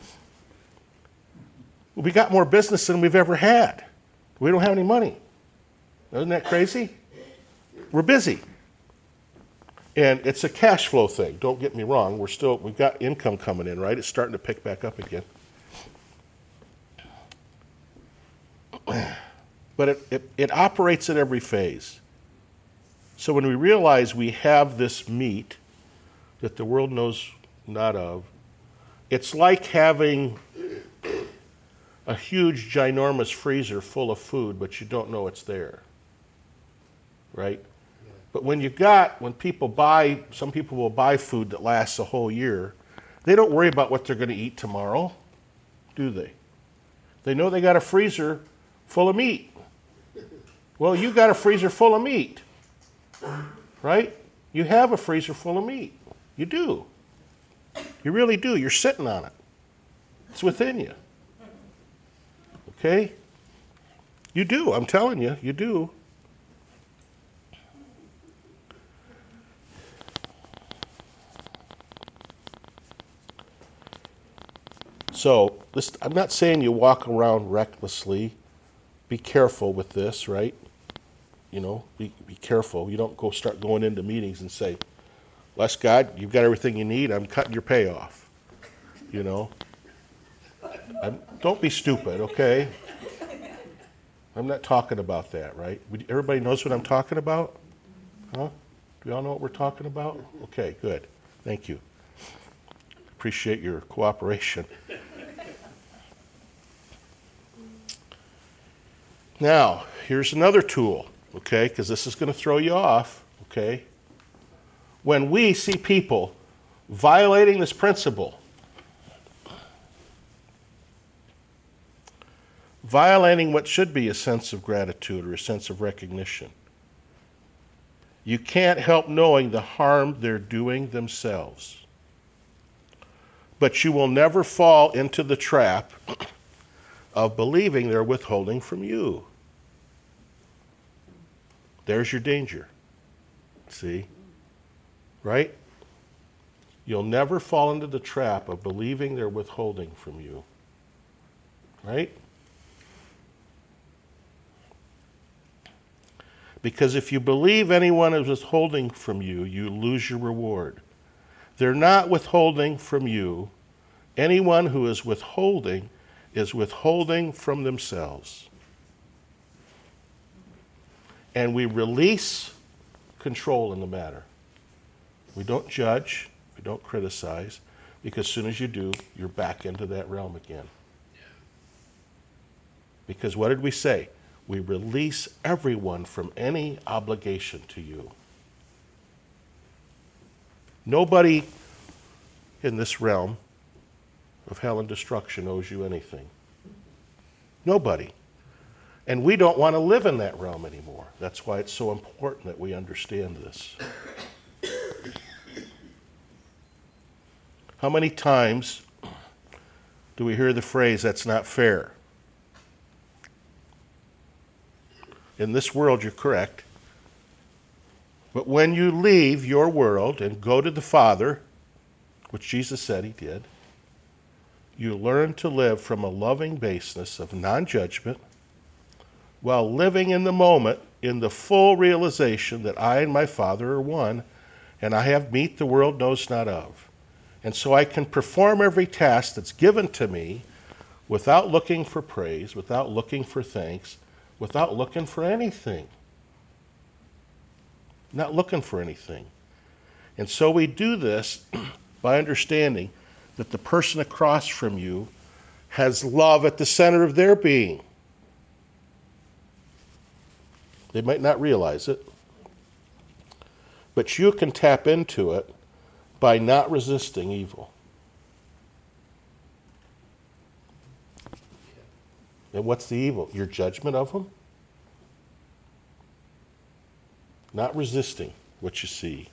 We got more business than we've ever had. We don't have any money. Isn't that crazy? We're busy. And it's a cash flow thing. Don't get me wrong. We're still, we've got income coming in, right? It's starting to pick back up again. But it, it, it operates at every phase. So when we realize we have this meat that the world knows not of, it's like having a huge, ginormous freezer full of food, but you don't know it's there, right? But when you got, when people buy, some people will buy food that lasts a whole year, they don't worry about what they're going to eat tomorrow, do they? They know they got a freezer full of meat. Well, you got a freezer full of meat, right? You have a freezer full of meat. You do. You really do. You're sitting on it. It's within you. Okay? You do. I'm telling you, you do. So, this, I'm not saying you walk around recklessly. Be careful with this, right? You know, be, be careful. You don't go start going into meetings and say, bless God, you've got everything you need. I'm cutting your pay off. You know? I'm, don't be stupid, okay? I'm not talking about that, right? Everybody knows what I'm talking about? Huh? Do you all know what we're talking about? Okay, good. Thank you. Appreciate your cooperation. Now, here's another tool, okay, because this is going to throw you off, okay? When we see people violating this principle, violating what should be a sense of gratitude or a sense of recognition, you can't help knowing the harm they're doing themselves. But you will never fall into the trap of believing they're withholding from you. There's your danger. See? Right? You'll never fall into the trap of believing they're withholding from you. Right? Because if you believe anyone is withholding from you, you lose your reward. They're not withholding from you. Anyone who is withholding is withholding from themselves. And we release control in the matter. We don't judge, we don't criticize, because as soon as you do, you're back into that realm again. Because what did we say? We release everyone from any obligation to you. Nobody in this realm of hell and destruction owes you anything. Nobody. And we don't want to live in that realm anymore. That's why it's so important that we understand this. How many times do we hear the phrase, that's not fair? In this world, you're correct. But when you leave your world and go to the Father, which Jesus said he did, you learn to live from a loving basis of non-judgment while living in the moment in the full realization that I and my Father are one, and I have meat the world knows not of. And so I can perform every task that's given to me without looking for praise, without looking for thanks, without looking for anything. Not looking for anything. And so we do this by understanding that the person across from you has love at the center of their being. They might not realize it, but you can tap into it by not resisting evil. And what's the evil? Your judgment of them? Not resisting what you see.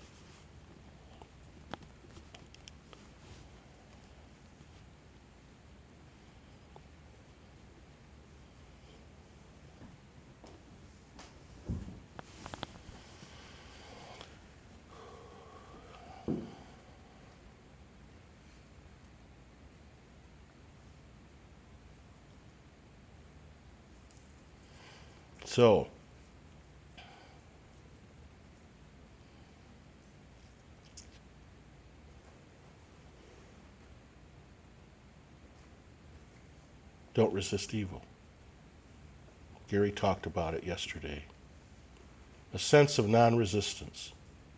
So, don't resist evil. Gary talked about it yesterday. A sense of non-resistance.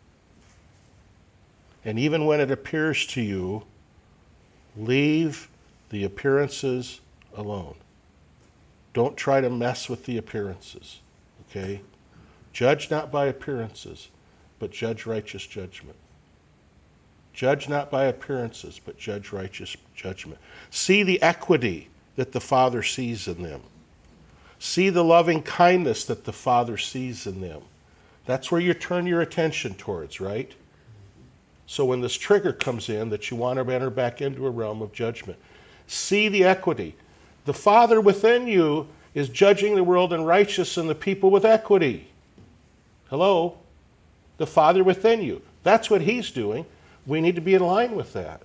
And even when it appears to you, leave the appearances alone. Don't try to mess with the appearances, okay? Judge not by appearances, but judge righteous judgment. Judge not by appearances, but judge righteous judgment. See the equity that the Father sees in them. See the loving kindness that the Father sees in them. That's where you turn your attention towards, right? So when this trigger comes in that you want to enter back into a realm of judgment, see the equity. The Father within you is judging the world in righteous and the people with equity. Hello? The Father within you. That's what He's doing. We need to be in line with that.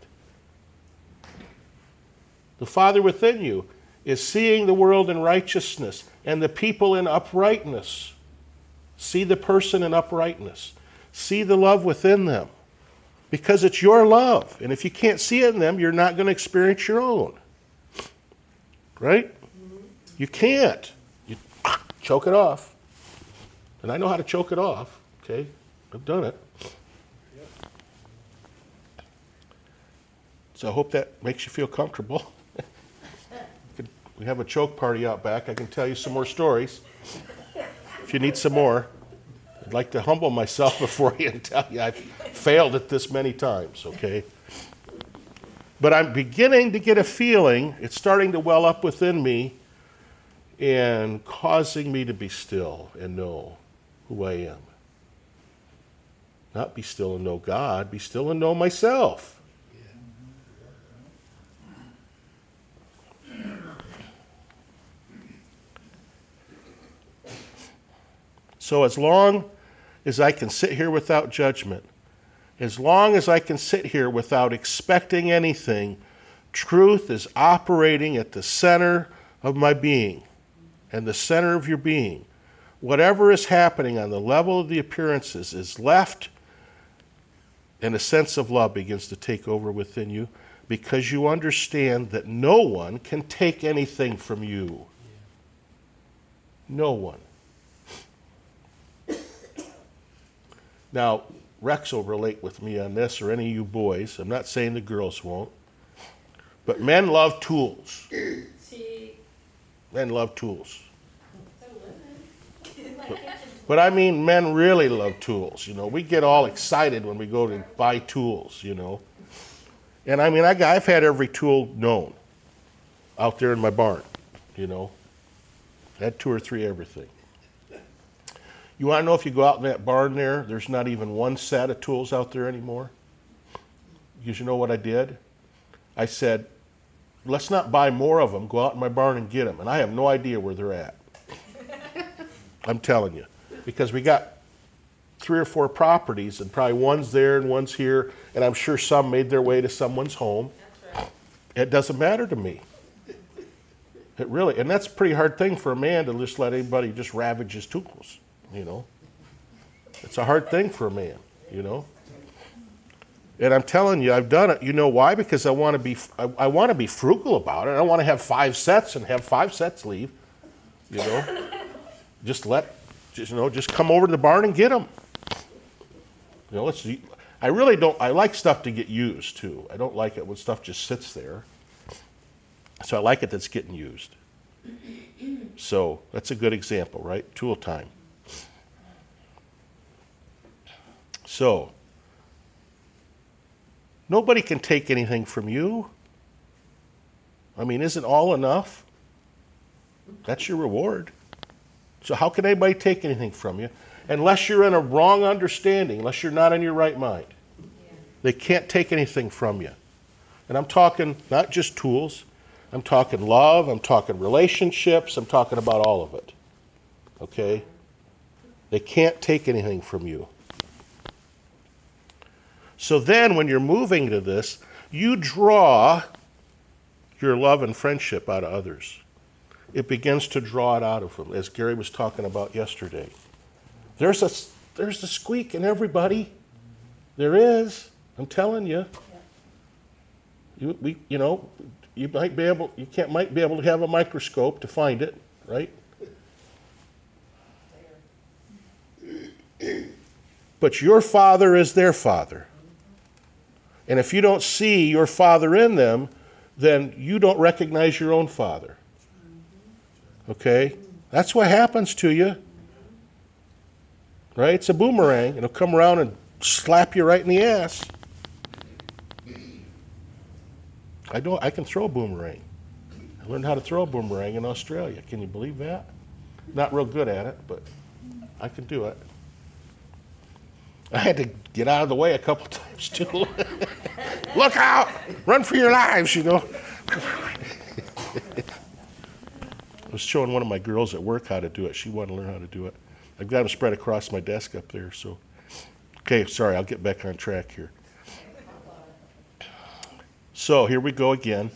The Father within you is seeing the world in righteousness and the people in uprightness. See the person in uprightness. See the love within them. Because it's your love. And if you can't see it in them, you're not going to experience your own. Right? You can't. You choke it off. And I know how to choke it off. Okay? I've done it. So I hope that makes you feel comfortable. We have a choke party out back. I can tell you some more stories. If you need some more. I'd like to humble myself before you and tell you I've failed at this many times, okay? But I'm beginning to get a feeling, it's starting to well up within me and causing me to be still and know who I am. Not be still and know God, be still and know myself. So as long as I can sit here without judgment, as long as I can sit here without expecting anything, truth is operating at the center of my being and the center of your being. Whatever is happening on the level of the appearances is left, and a sense of love begins to take over within you because you understand that no one can take anything from you. No one. Now, Rex will relate with me on this, or any of you boys. I'm not saying the girls won't. But men love tools. See, Men love tools. But, but I mean, men really love tools. You know, we get all excited when we go to buy tools, you know. And I mean, I, I've had every tool known out there in my barn, you know. Had two or three everything. You want to know if you go out in that barn there, there's not even one set of tools out there anymore? Because you know what I did? I said, let's not buy more of them. Go out in my barn and get them. And I have no idea where they're at. I'm telling you. Because we got three or four properties, and probably one's there and one's here, and I'm sure some made their way to someone's home. that's right. It doesn't matter to me. It really, and that's a pretty hard thing for a man to just let anybody just ravage his tools. You know, it's a hard thing for a man, you know. And I'm telling you, I've done it. You know why? Because I want to be, I, I want to be frugal about it. I don't want to have five sets and have five sets leave. You know, just let, just you know, just come over to the barn and get them. You know, let's. I really don't. I like stuff to get used too. I don't like it when stuff just sits there. So I like it that's getting used. So that's a good example, right? Tool time. So, nobody can take anything from you. I mean, isn't all enough? That's your reward. So how can anybody take anything from you? Unless you're in a wrong understanding, unless you're not in your right mind. Yeah. They can't take anything from you. And I'm talking not just tools. I'm talking love. I'm talking relationships. I'm talking about all of it. Okay? They can't take anything from you. So then when you're moving to this, you draw your love and friendship out of others. it begins to draw it out of them, as Gary was talking about yesterday. There's a, there's a squeak in everybody. There is. I'm telling you. You, we, you know, you might be able, you can't, might be able to have a microscope to find it, right? But your Father is their Father. And if you don't see your Father in them, then you don't recognize your own Father. Okay? That's what happens to you. Right? It's a boomerang. It'll come around and slap you right in the ass. I don't I can throw a boomerang. I learned how to throw a boomerang in Australia. Can you believe that? Not real good at it, but I can do it. I had to get out of the way a couple times too. Look out! Run for your lives, you know. I was showing one of my girls at work how to do it. She wanted to learn how to do it. I've got them spread across my desk up there. So, okay, sorry, I'll get back on track here. So here we go again.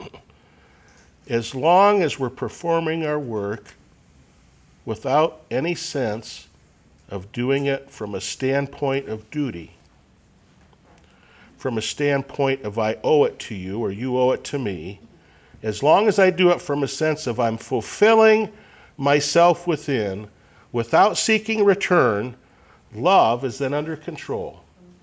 As long as we're performing our work without any sense of doing it from a standpoint of duty, from a standpoint of I owe it to you or you owe it to me, as long as I do it from a sense of I'm fulfilling myself within without seeking return, love is then under control.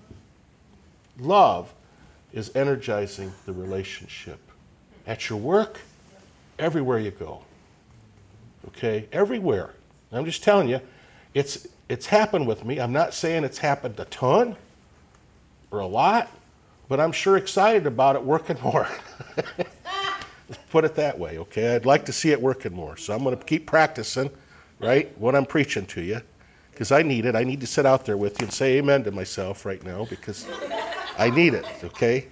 Love is energizing the relationship. At your work, everywhere you go. Okay? Everywhere. I'm just telling you, it's it's happened with me. I'm not saying it's happened a ton or a lot, but I'm sure excited about it working more. Let's put it that way, okay? I'd like to see it working more. So I'm going to keep practicing, right, what I'm preaching to you, because I need it. I need to sit out there with you and say amen to myself right now, because I need it, okay?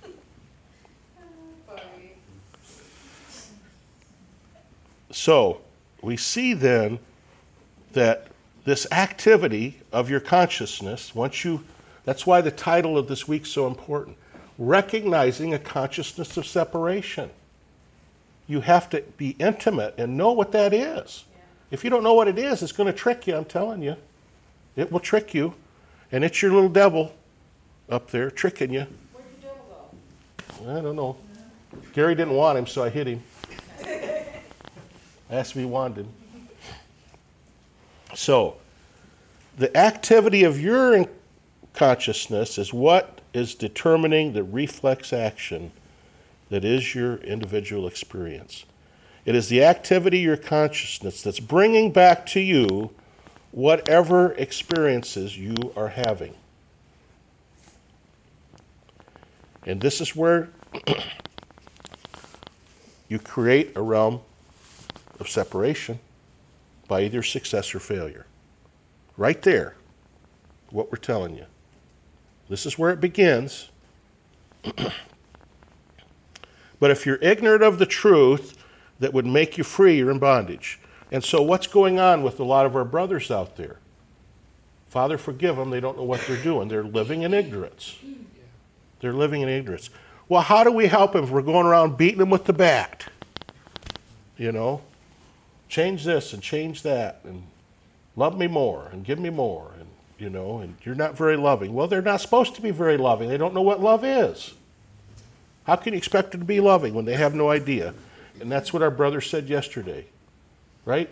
So we see then that this activity of your consciousness, once you, that's why the title of this week's so important, recognizing a consciousness of separation. You have to be intimate and know what that is. Yeah. If you don't know what it is, it's going to trick you, I'm telling you. It will trick you. And it's your little devil up there tricking you. Where'd your devil go? I don't know. Gary didn't want him, so I hit him. Asked me wanted. So, the activity of your consciousness is what is determining the reflex action that is your individual experience. It is the activity of your consciousness that's bringing back to you whatever experiences you are having. And this is where you create a realm of separation by either success or failure. Right there, what we're telling you. This is where it begins. But if you're ignorant of the truth that would make you free, you're in bondage. And so what's going on with a lot of our brothers out there? Father, forgive them. They don't know what they're doing. They're living in ignorance. They're living in ignorance. Well, how do we help them if we're going around beating them with the bat? You know? Change this and change that and love me more and give me more. And, you know, and you're not very loving. Well, they're not supposed to be very loving. They don't know what love is. How can you expect them to be loving when they have no idea? And that's what our brother said yesterday, right?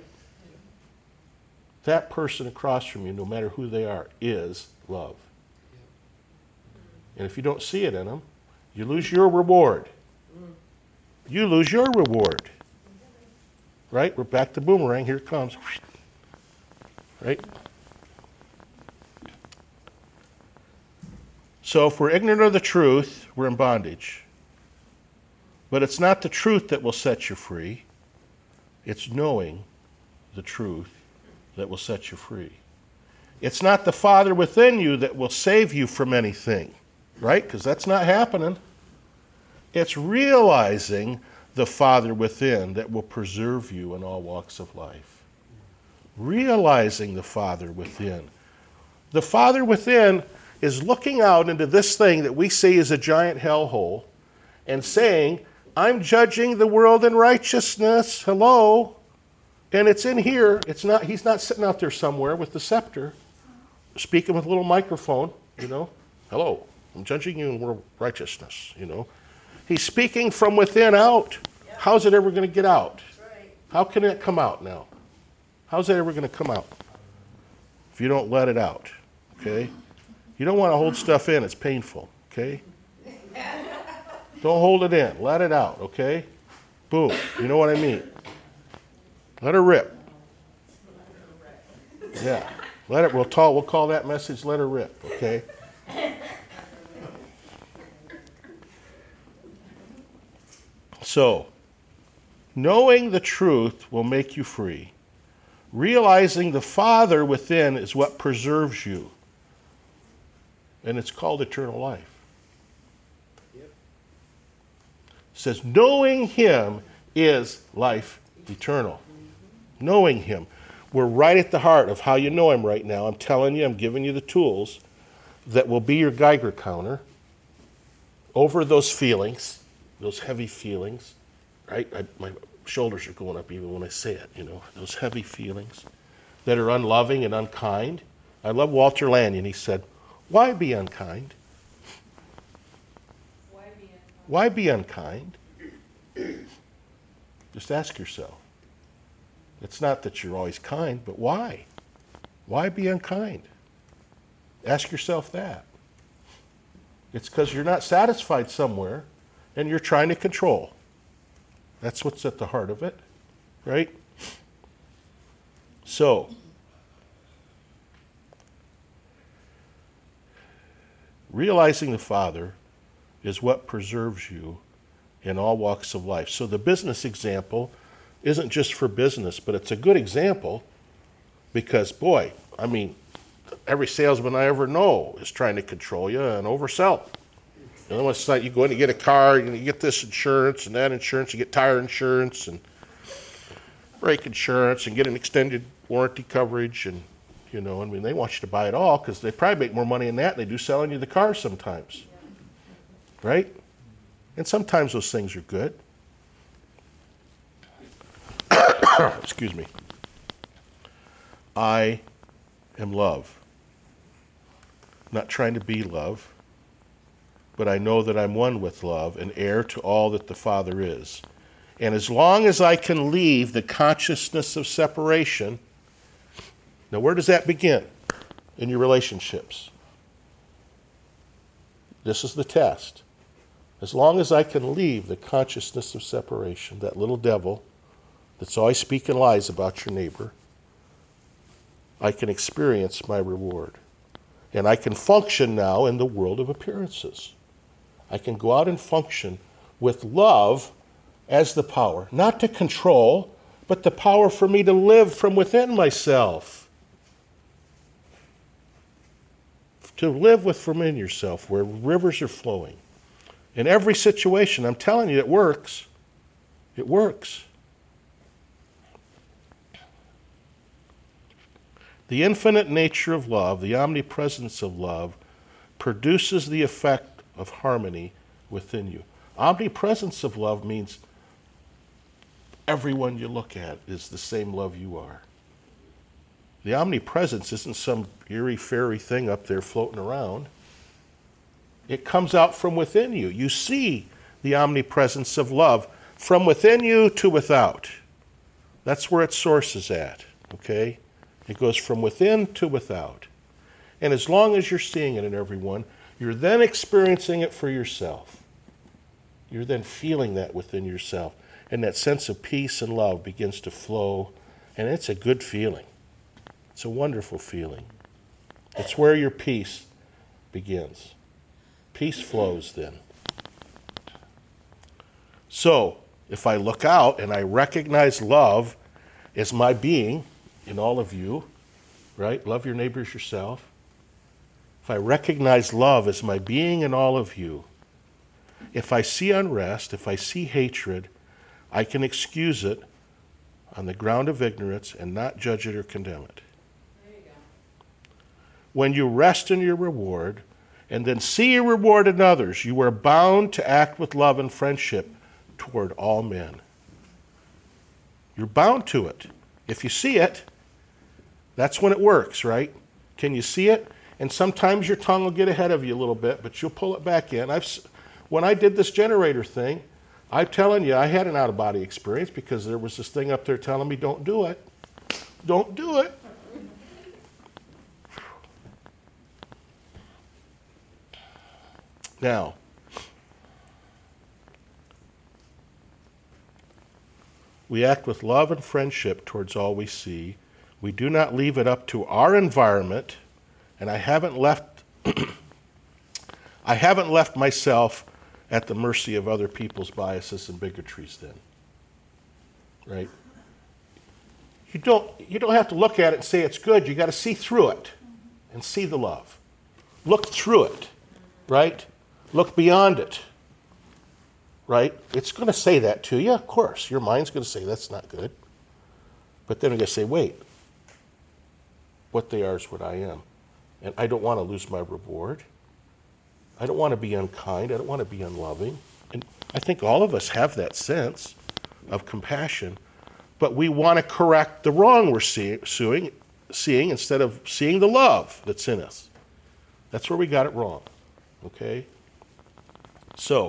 That person across from you, no matter who they are, is love. And if you don't see it in them, you lose your reward. You lose your reward. Right? We're back to boomerang. Here it comes. Right? So if we're ignorant of the truth, we're in bondage. But it's not the truth that will set you free. It's knowing the truth that will set you free. It's not the Father within you that will save you from anything, right? Because that's not happening. It's realizing the Father within that will preserve you in all walks of life. Realizing the Father within. The Father within is looking out into this thing that we see as a giant hellhole and saying, I'm judging the world in righteousness. Hello. And it's in here. It's not, he's not sitting out there somewhere with the scepter, speaking with a little microphone, you know. Hello, I'm judging you in world righteousness, you know. He's speaking from within out. Yep. How's it ever going to get out? Right. How can it come out now? How's it ever going to come out? If you don't let it out, okay? You don't want to hold stuff in. It's painful, okay? Don't hold it in. Let it out, okay? Boom. You know what I mean? Let her rip. Yeah. Let it, we'll, talk, we'll call that message, let her rip, okay? So, knowing the truth will make you free. Realizing the Father within is what preserves you. And it's called eternal life. Yep. It says, knowing Him is life eternal. Mm-hmm. Knowing Him. We're right at the heart of how you know Him right now. I'm telling you, I'm giving you the tools that will be your Geiger counter over those feelings, those heavy feelings, right? I, my shoulders are going up even when I say it, you know, those heavy feelings that are unloving and unkind. I love Walter Lanyon. He said, why be unkind? Why be unkind? Why be unkind? Just ask yourself. It's not that you're always kind, but why? Why be unkind? Ask yourself that. It's because you're not satisfied somewhere and you're trying to control. That's what's at the heart of it, right? So, realizing the Father is what preserves you in all walks of life. So the business example isn't just for business, but it's a good example because, boy, I mean, every salesman I ever know is trying to control you and oversell. You know, it's like you go in to get a car, and you get this insurance and that insurance, you get tire insurance and brake insurance and get an extended warranty coverage, and you know, I mean, they want you to buy it all because they probably make more money in that than they do selling you the car sometimes, right? And sometimes those things are good. Excuse me. I am love. Not trying to be love, but I know that I'm one with love and heir to all that the Father is. And as long as I can leave the consciousness of separation, now where does that begin? In your relationships. This is the test. As long as I can leave the consciousness of separation, that little devil that's always speaking lies about your neighbor, I can experience my reward. And I can function now in the world of appearances. I can go out and function with love as the power, not to control, but the power for me to live from within myself. To live with from in yourself, where rivers are flowing. In every situation, I'm telling you, it works. It works. The infinite nature of love, the omnipresence of love, produces the effect of harmony within you. Omnipresence of love means everyone you look at is the same love you are. The omnipresence isn't some eerie, fairy thing up there floating around. It comes out from within you. You see the omnipresence of love from within you to without. That's where its source is at, okay? It goes from within to without. And as long as you're seeing it in everyone, you're then experiencing it for yourself. You're then feeling that within yourself. And that sense of peace and love begins to flow. And it's a good feeling. It's a wonderful feeling. It's where your peace begins. Peace flows then. So, if I look out and I recognize love as my being in all of you, right? Love your neighbors yourself. If I recognize love as my being in all of you, if I see unrest, if I see hatred, I can excuse it on the ground of ignorance and not judge it or condemn it. There you go. When you rest in your reward and then see your reward in others, you are bound to act with love and friendship toward all men. You're bound to it. If you see it, that's when it works, right? Can you see it? And sometimes your tongue will get ahead of you a little bit, but you'll pull it back in. I've, when I did this generator thing, I'm telling you, I had an out-of-body experience because there was this thing up there telling me, don't do it. Don't do it. Now, we act with love and friendship towards all we see. We do not leave it up to our environment, and I haven't left I haven't left myself at the mercy of other people's biases and bigotries then. Right? You don't you don't have to look at it and say it's good. You got to see through it and see the love. Look through it, right? Look beyond it, right? It's going to say that to you, of course. Your mind's going to say that's not good. But then you're going to say, wait, what they are is what I am. And I don't want to lose my reward. I don't want to be unkind. I don't want to be unloving. And I think all of us have that sense of compassion. But we want to correct the wrong we're see, suing, seeing instead of seeing the love that's in us. That's where we got it wrong. Okay? So,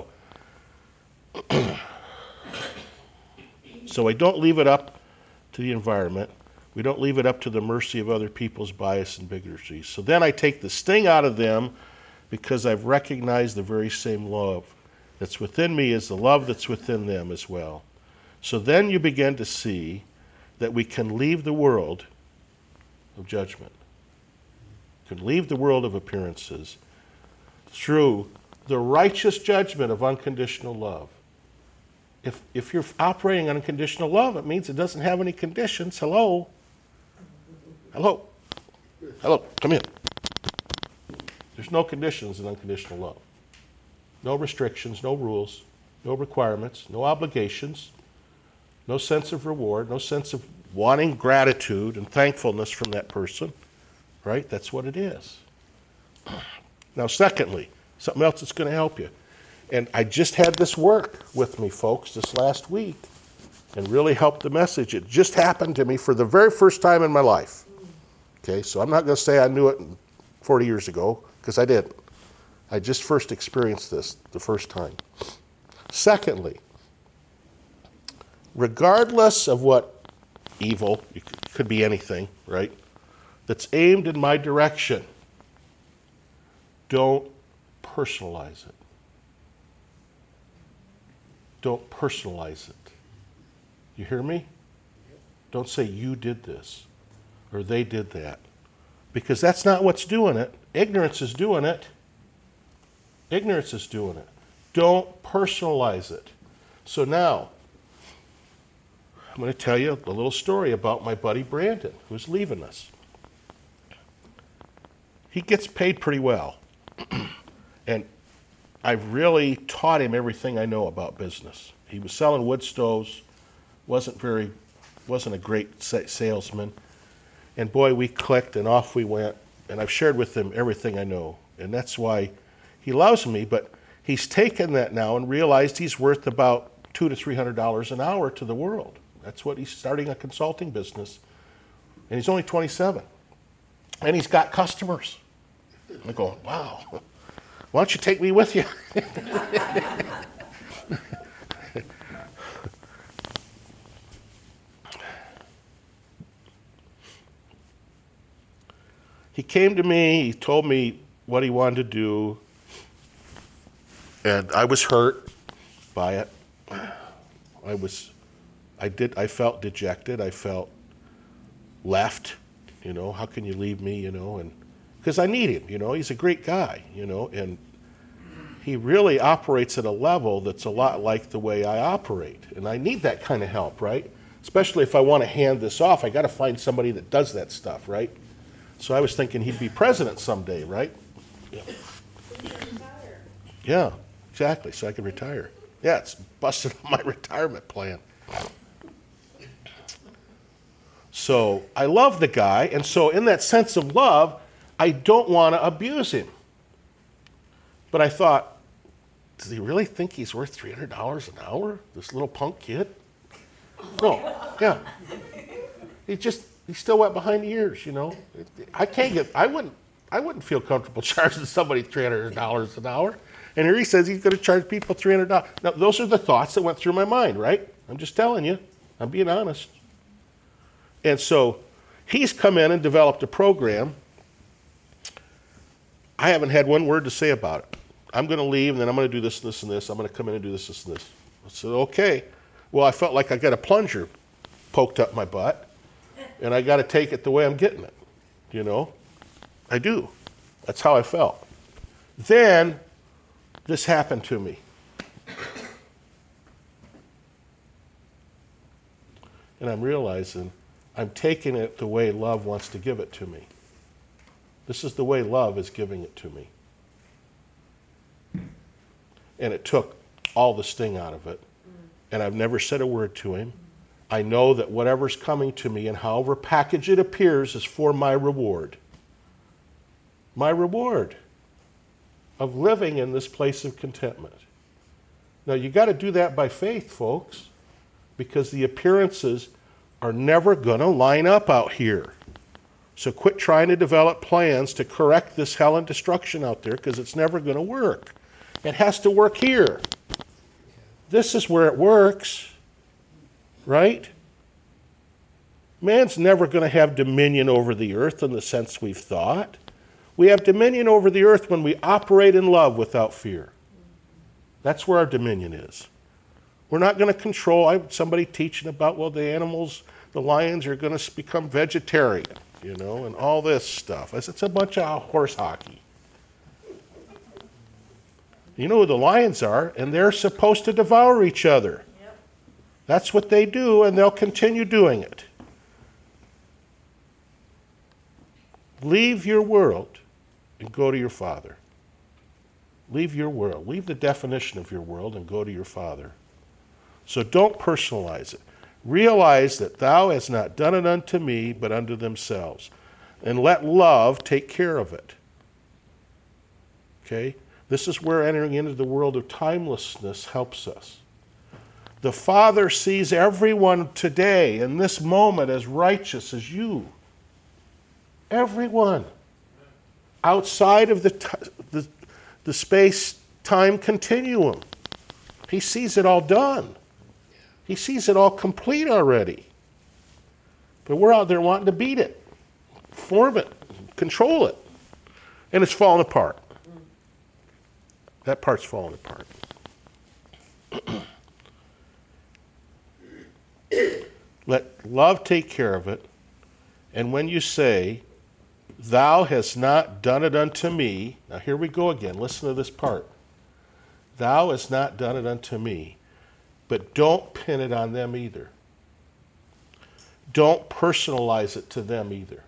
so I don't leave it up to the environment. We don't leave it up to the mercy of other people's bias and bigotry. So then I take the sting out of them because I've recognized the very same love that's within me is the love that's within them as well. So then you begin to see that we can leave the world of judgment, can leave the world of appearances through the righteous judgment of unconditional love. If, if you're operating on unconditional love, it means it doesn't have any conditions. Hello? Hello? Hello? Come in. There's no conditions in unconditional love. No restrictions, no rules, no requirements, no obligations, no sense of reward, no sense of wanting gratitude and thankfulness from that person. Right? That's what it is. Now, secondly, something else that's going to help you. And I just had this work with me, folks, this last week, and really helped the message. It just happened to me for the very first time in my life. Okay, so I'm not going to say I knew it forty years ago, because I didn't. I just first experienced this the first time. Secondly, regardless of what evil, it could be anything, right, that's aimed in my direction, don't personalize it. Don't personalize it. You hear me? Don't say you did this or they did that, because that's not what's doing it. Ignorance is doing it. Ignorance is doing it. Don't personalize it. So now, I'm going to tell you a little story about my buddy Brandon, who's leaving us. He gets paid pretty well. And I've really taught him everything I know about business. He was selling wood stoves, wasn't very, wasn't a great salesman. And boy, we clicked and off we went. And I've shared with him everything I know. And that's why he loves me. But he's taken that now and realized he's worth about two to three hundred dollars an hour to the world. That's what he's starting a consulting business. And he's only twenty-seven. And he's got customers. I'm going, wow. Why don't you take me with you? He came to me, he told me what he wanted to do, and I was hurt by it. I was, I did, I felt dejected, I felt left, you know, how can you leave me, you know, and because I need him, you know, he's a great guy, you know, and he really operates at a level that's a lot like the way I operate, and I need that kind of help, right? Especially if I want to hand this off, I got to find somebody that does that stuff, right? So I was thinking he'd be president someday, right? Yeah, yeah, exactly, so I could retire. Yeah, it's busted on my retirement plan. So I love the guy, and so in that sense of love, I don't want to abuse him. But I thought, does he really think he's worth three hundred dollars an hour, this little punk kid? No, yeah. He just, he still went behind the ears, you know. I can't get, I wouldn't, I wouldn't feel comfortable charging somebody three hundred dollars an hour. And here he says he's going to charge people three hundred dollars. Now, those are the thoughts that went through my mind, right? I'm just telling you. I'm being honest. And so he's come in and developed a program. I haven't had one word to say about it. I'm going to leave, and then I'm going to do this, this, and this. I'm going to come in and do this, this, and this. I said, okay. Well, I felt like I got a plunger poked up my butt, and I got to take it the way I'm getting it. You know? I do. That's how I felt. Then this happened to me. And I'm realizing I'm taking it the way love wants to give it to me. This is the way love is giving it to me. And it took all the sting out of it. And I've never said a word to him. I know that whatever's coming to me and however packaged it appears is for my reward. My reward of living in this place of contentment. Now, you got to do that by faith, folks, because the appearances are never going to line up out here. So quit trying to develop plans to correct this hell and destruction out there, because it's never going to work. It has to work here. This is where it works, right? Man's never going to have dominion over the earth in the sense we've thought. We have dominion over the earth when we operate in love without fear. That's where our dominion is. We're not going to control. I had somebody teaching about, well, the animals, the lions are going to become vegetarian, you know, and all this stuff. I said, it's a bunch of horse hockey. You know who the lions are, and they're supposed to devour each other. Yep. That's what they do, and they'll continue doing it. Leave your world and go to your Father. Leave your world. Leave the definition of your world and go to your Father. So don't personalize it. Realize that thou hast not done it unto me, but unto themselves. And let love take care of it. Okay? This is where entering into the world of timelessness helps us. The Father sees everyone today in this moment as righteous as you. Everyone. Outside of the, t- the, the space-time continuum. He sees it all done. He sees it all complete already. But we're out there wanting to beat it, form it, control it. And it's falling apart. That part's falling apart. Let love take care of it. And when you say, thou hast not done it unto me, now here we go again. Listen to this part. Thou hast not done it unto me. But don't pin it on them either. Don't personalize it to them either.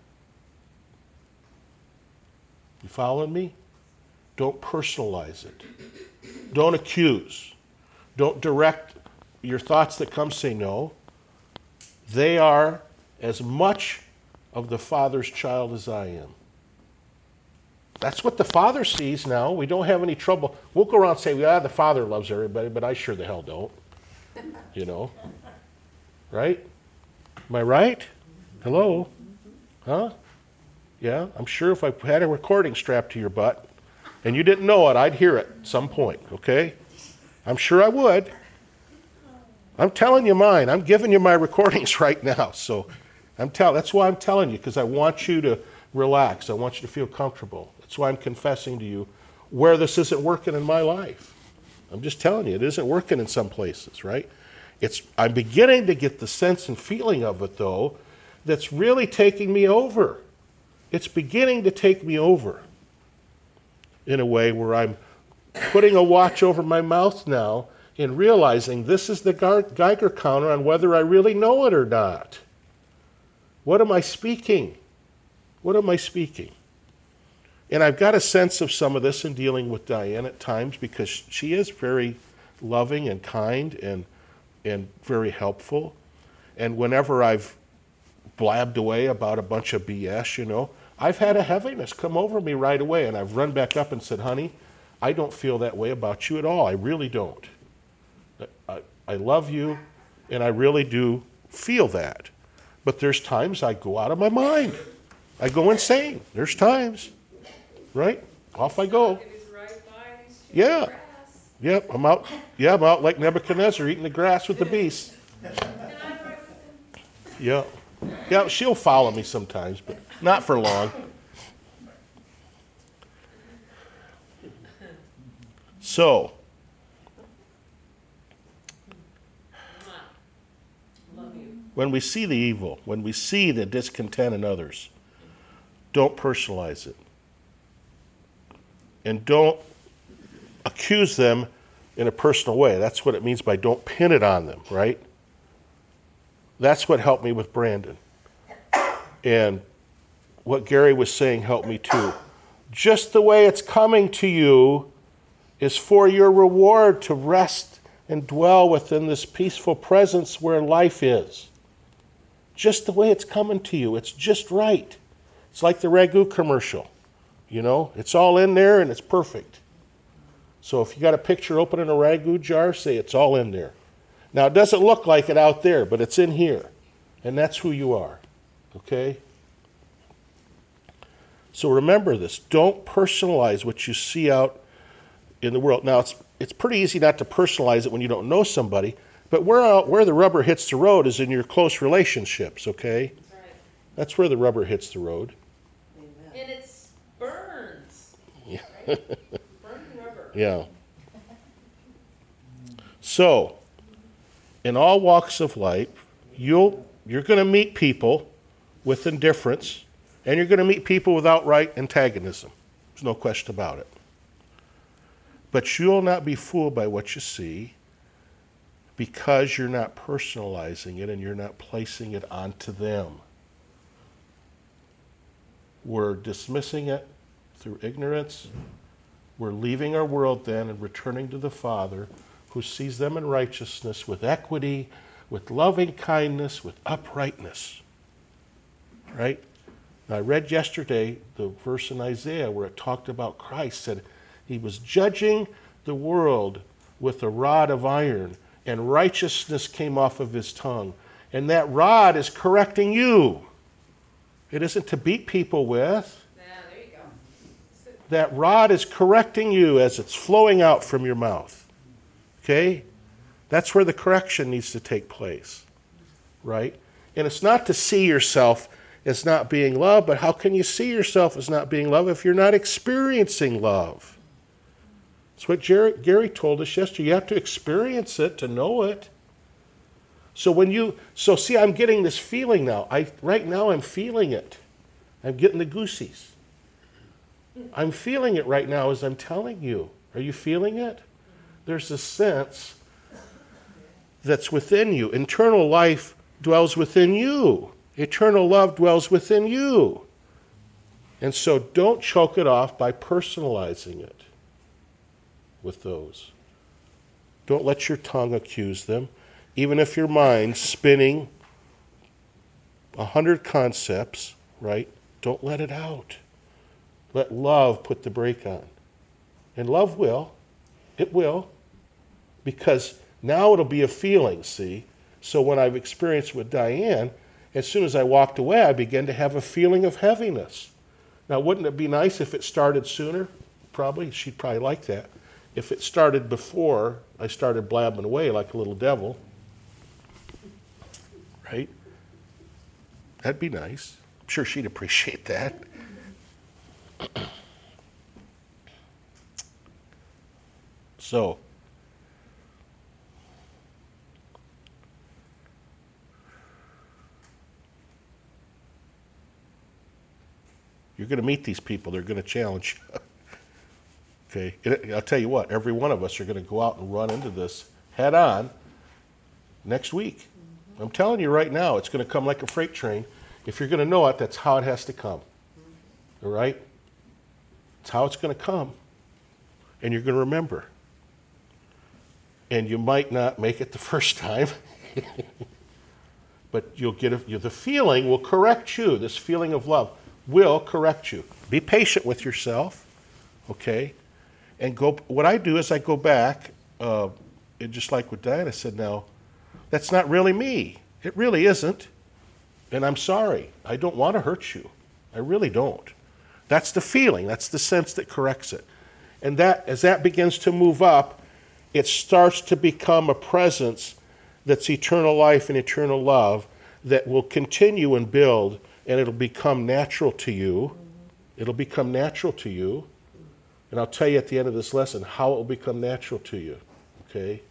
You following me? Don't personalize it. Don't accuse. Don't direct your thoughts that come, say no. They are as much of the Father's child as I am. That's what the Father sees now. We don't have any trouble. We'll go around and say, yeah, the Father loves everybody, but I sure the hell don't. You know? Right? Am I right? Hello? Huh? Yeah, I'm sure if I had a recording strapped to your butt, and you didn't know it, I'd hear it at some point, okay? I'm sure I would. I'm telling you mine. I'm giving you my recordings right now. So I'm tell. That's why I'm telling you, because I want you to relax. I want you to feel comfortable. That's why I'm confessing to you where this isn't working in my life. I'm just telling you, it isn't working in some places, right? It's. I'm beginning to get the sense and feeling of it, though, that's really taking me over. It's beginning to take me over in a way where I'm putting a watch over my mouth now and realizing this is the Geiger counter on whether I really know it or not. What am I speaking? What am I speaking? And I've got a sense of some of this in dealing with Diane at times, because she is very loving and kind and and very helpful. And whenever I've blabbed away about a bunch of B S, you know, I've had a heaviness come over me right away, and I've run back up and said, honey, I don't feel that way about you at all. I really don't. I, I love you, and I really do feel that. But there's times I go out of my mind. I go insane. There's times, right? Off I go. It is right by his Yeah. grass. Yep, I'm out. Yeah, I'm out like Nebuchadnezzar eating the grass with the beasts. Can I ride with him? Yeah. Yeah, she'll follow me sometimes, but not for long. So, Love you. when we see the evil, when we see the discontent in others, don't personalize it. And don't accuse them in a personal way. That's what it means by don't pin it on them, right? That's what helped me with Brandon. And what Gary was saying helped me too. Just the way it's coming to you is for your reward to rest and dwell within this peaceful presence where life is. Just the way it's coming to you. It's just right. It's like the Ragu commercial. You know, it's all in there and it's perfect. So if you got a picture open in a Ragu jar, say it's all in there. Now, it doesn't look like it out there, but it's in here. And that's who you are. Okay? So remember this. Don't personalize what you see out in the world. Now, it's it's pretty easy not to personalize it when you don't know somebody, but where, out, where the rubber hits the road is in your close relationships, okay? That's right. That's where the rubber hits the road. And it's burns. Yeah. Right? Burning rubber. Yeah. So, in all walks of life, you'll you're going to meet people with indifference, and you're going to meet people with outright antagonism. There's no question about it. But you'll not be fooled by what you see, because you're not personalizing it and you're not placing it onto them. We're dismissing it through ignorance. We're leaving our world then and returning to the Father, who sees them in righteousness, with equity, with loving kindness, with uprightness. Right? Now, I read yesterday the verse in Isaiah where it talked about Christ, said he was judging the world with a rod of iron, and righteousness came off of his tongue. And that rod is correcting you. It isn't to beat people with. Yeah, there you go. That rod is correcting you as it's flowing out from your mouth. Okay? That's where the correction needs to take place. Right? And it's not to see yourself as not being loved, but how can you see yourself as not being loved if you're not experiencing love? That's what Jerry, Gary told us yesterday. You have to experience it to know it. So when you, so see, I'm getting this feeling now. I right now I'm feeling it. I'm getting the goosies. I'm feeling it right now as I'm telling you. Are you feeling it? There's a sense that's within you. Eternal life dwells within you. Eternal love dwells within you. And so don't choke it off by personalizing it with those. Don't let your tongue accuse them. Even if your mind's spinning a hundred concepts, right? Don't let it out. Let love put the brake on. And love will. It will. Because now it'll be a feeling, see? So when I've experienced with Diane, as soon as I walked away, I began to have a feeling of heaviness. Now, wouldn't it be nice if it started sooner? Probably. She'd probably like that. If it started before I started blabbing away like a little devil, right? That'd be nice. I'm sure she'd appreciate that. So, you're going to meet these people. They're going to challenge you. Okay? And I'll tell you what, every one of us are going to go out and run into this head on next week. I'm telling you right now, it's going to come like a freight train. If you're going to know it, that's how it has to come. All right? It's how it's going to come. And you're going to remember. And you might not make it the first time. But you'll get a, the feeling will correct you. This feeling of love will correct you. Be patient with yourself. Okay? and go. What I do is I go back, uh, and just like with Diana said, now, that's not really me. It really isn't. And I'm sorry. I don't want to hurt you. I really don't. That's the feeling. That's the sense that corrects it. And that, as that begins to move up, it starts to become a presence that's eternal life and eternal love that will continue and build, and it'll become natural to you. It'll become natural to you. And I'll tell you at the end of this lesson how it will become natural to you. Okay?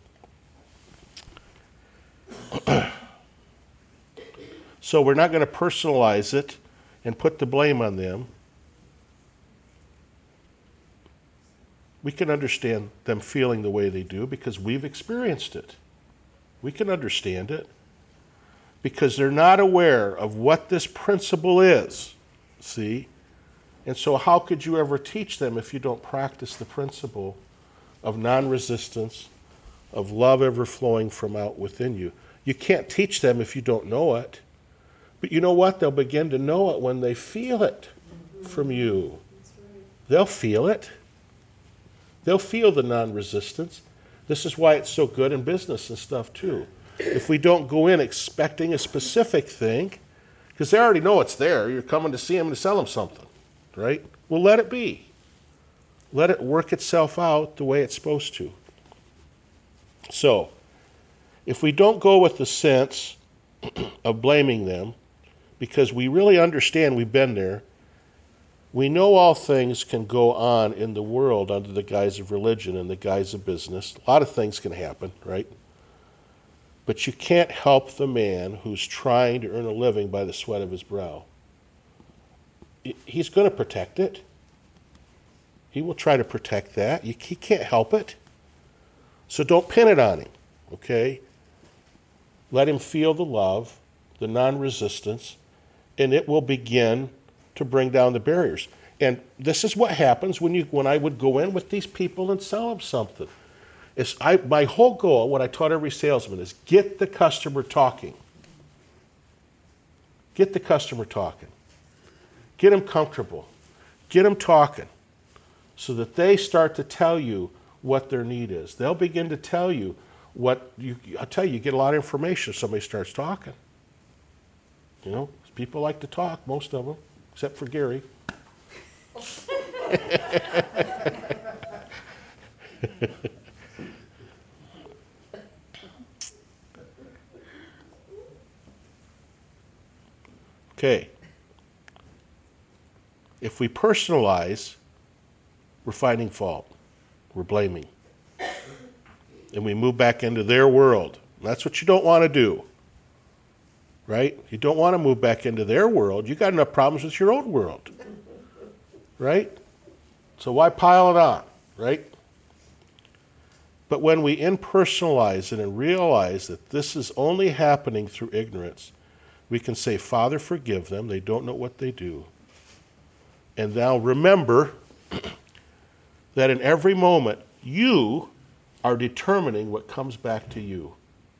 So we're not going to personalize it and put the blame on them. We can understand them feeling the way they do because we've experienced it. We can understand it because they're not aware of what this principle is. See? And so how could you ever teach them if you don't practice the principle of non-resistance, of love ever flowing from out within you? You can't teach them if you don't know it. But you know what? They'll begin to know it when they feel it from you. They'll feel it. They'll feel the non-resistance. This is why it's so good in business and stuff too. If we don't go in expecting a specific thing, because they already know it's there, you're coming to see them to sell them something, right? Well, let it be. Let it work itself out the way it's supposed to. So, if we don't go with the sense of blaming them, because we really understand we've been there, we know all things can go on in the world under the guise of religion and the guise of business. A lot of things can happen, right? But you can't help the man who's trying to earn a living by the sweat of his brow. He's going to protect it. He will try to protect that. He can't help it. So don't pin it on him, okay? Let him feel the love, the non-resistance, and it will begin to bring down the barriers. And this is what happens when you when I would go in with these people and sell them something. It's, I, my whole goal, what I taught every salesman, is get the customer talking. Get the customer talking. Get them comfortable. Get them talking so that they start to tell you what their need is. They'll begin to tell you what, you. I'll tell you, you get a lot of information if somebody starts talking. You know, people like to talk, most of them. Except for Gary. Okay. If we personalize, we're finding fault. We're blaming. And we move back into their world. That's what you don't want to do. Right? You don't want to move back into their world. You got enough problems with your own world. Right? So why pile it on? Right? But when we impersonalize it and realize that this is only happening through ignorance, we can say, Father, forgive them. They don't know what they do. And now remember that in every moment, you are determining what comes back to you.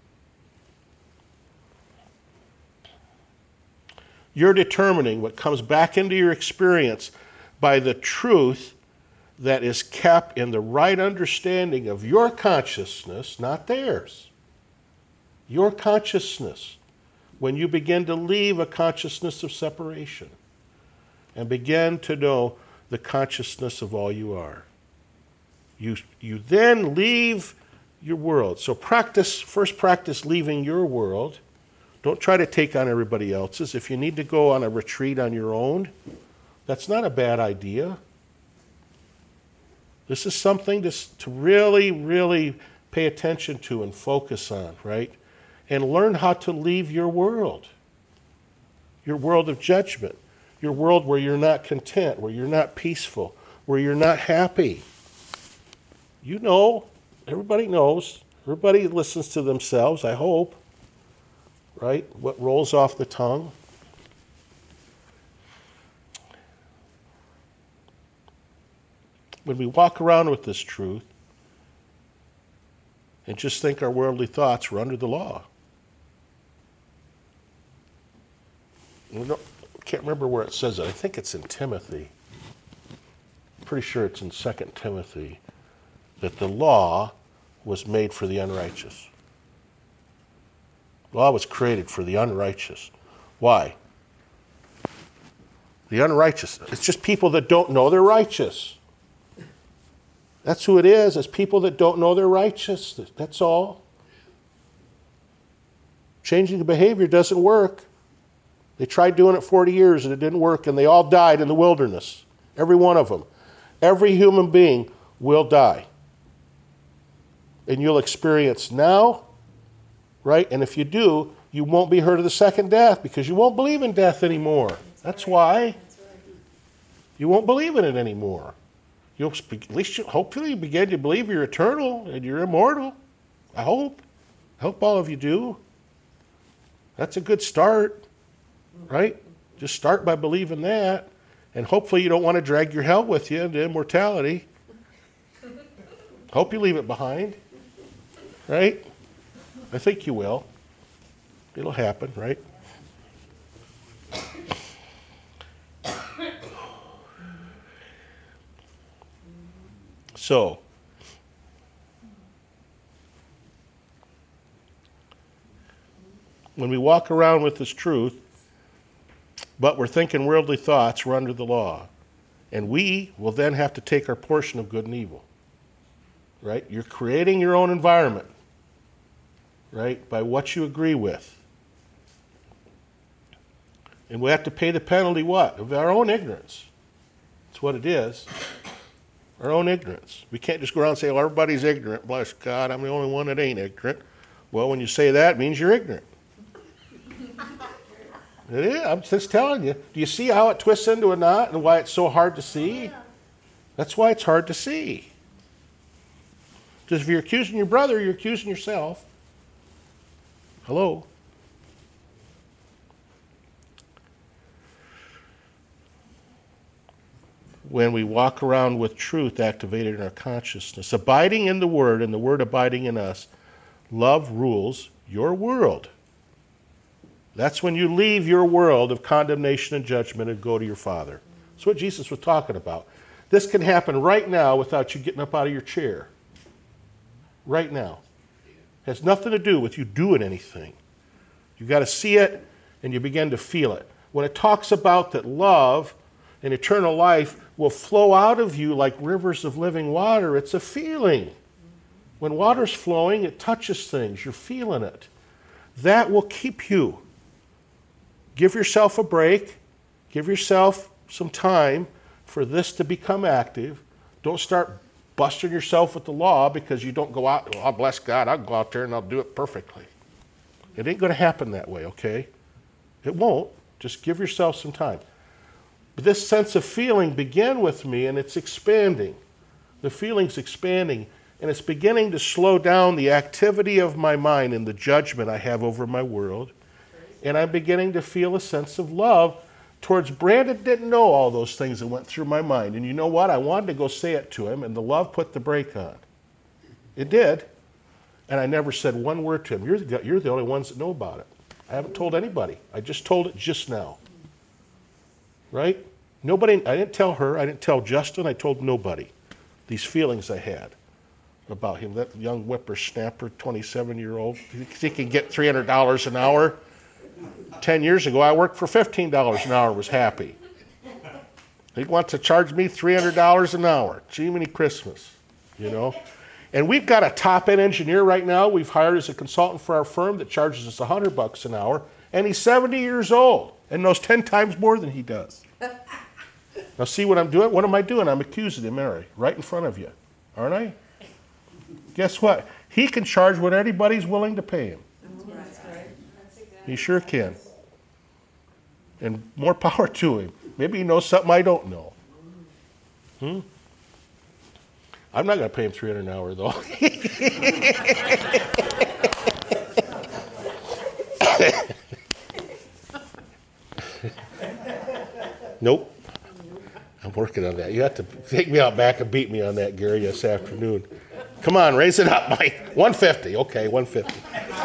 You're determining what comes back into your experience by the truth that is kept in the right understanding of your consciousness, not theirs. Your consciousness. When you begin to leave a consciousness of separation and begin to know the consciousness of all you are. You, you then leave your world. So practice, first practice leaving your world. Don't try to take on everybody else's. If you need to go on a retreat on your own, that's not a bad idea. This is something to, to really, really pay attention to and focus on, right? And learn how to leave your world. Your world of judgment. Your world where you're not content, where you're not peaceful, where you're not happy. You know, everybody knows. Everybody listens to themselves, I hope. Right? What rolls off the tongue. When we walk around with this truth and just think our worldly thoughts were under the law. You know, I can't remember where it says it. I think it's in Timothy. I'm pretty sure it's in Second Timothy. that the law was made for the unrighteous. The law was created for the unrighteous. Why? The unrighteous. It's just people that don't know they're righteous. That's who it is. It's people that don't know they're righteous. That's all. Changing the behavior doesn't work. They tried doing it forty years and it didn't work, and they all died in the wilderness. Every one of them. Every human being will die. And you'll experience now, right? And if you do, you won't be hurt of the second death because you won't believe in death anymore. That's why. You won't believe in it anymore. You'll at least you, hopefully you begin to believe you're eternal and you're immortal. I hope. I hope all of you do. That's a good start, right? Just start by believing that. And hopefully you don't want to drag your hell with you into immortality. Hope you leave it behind, right? I think you will. It'll happen, right? So, when we walk around with this truth, but we're thinking worldly thoughts, we're under the law. And we will then have to take our portion of good and evil. Right? You're creating your own environment. Right? By what you agree with. And we have to pay the penalty what? Of our own ignorance. That's what it is. Our own ignorance. We can't just go around and say, well, everybody's ignorant. Bless God, I'm the only one that ain't ignorant. Well, when you say that, it means you're ignorant. It is. I'm just telling you. Do you see how it twists into a knot and why it's so hard to see? That's why it's hard to see. Because if you're accusing your brother, you're accusing yourself. Hello? When we walk around with truth activated in our consciousness, abiding in the Word and the Word abiding in us, love rules your world. That's when you leave your world of condemnation and judgment and go to your Father. That's what Jesus was talking about. This can happen right now without you getting up out of your chair. Right now. It has nothing to do with you doing anything. You've got to see it and you begin to feel it. When it talks about that love and eternal life will flow out of you like rivers of living water, it's a feeling. When water's flowing, it touches things. You're feeling it. That will keep you. Give yourself a break. Give yourself some time for this to become active. Don't start busting yourself with the law because you don't go out, oh, bless God, I'll go out there and I'll do it perfectly. It ain't going to happen that way, okay? It won't. Just give yourself some time. But this sense of feeling began with me, and it's expanding. The feeling's expanding, and it's beginning to slow down the activity of my mind and the judgment I have over my world. And I'm beginning to feel a sense of love towards Brandon. Didn't know all those things that went through my mind. And you know what? I wanted to go say it to him, and the love put the brake on. It did. And I never said one word to him. You're the, you're the only ones that know about it. I haven't told anybody. I just told it just now. Right? Nobody, I didn't tell her. I didn't tell Justin. I told nobody these feelings I had about him. That young whippersnapper, twenty-seven-year-old. He can get three hundred dollars an hour. Ten years ago, I worked for fifteen dollars an hour, was happy. He wants to charge me three hundred dollars an hour. Jiminy Christmas, you know. And we've got a top-end engineer right now we've hired as a consultant for our firm that charges us one hundred bucks an hour, and he's seventy years old and knows ten times more than he does. Now see what I'm doing? What am I doing? I'm accusing him, Mary, right in front of you, aren't I? Guess what? He can charge what anybody's willing to pay him. He sure can. And more power to him. Maybe he knows something I don't know. Hmm? I'm not going to pay him three hundred dollars an hour, though. Nope. I'm working on that. You have to take me out back and beat me on that, Gary, this afternoon. Come on, raise it up, Mike. one fifty. Okay, one fifty.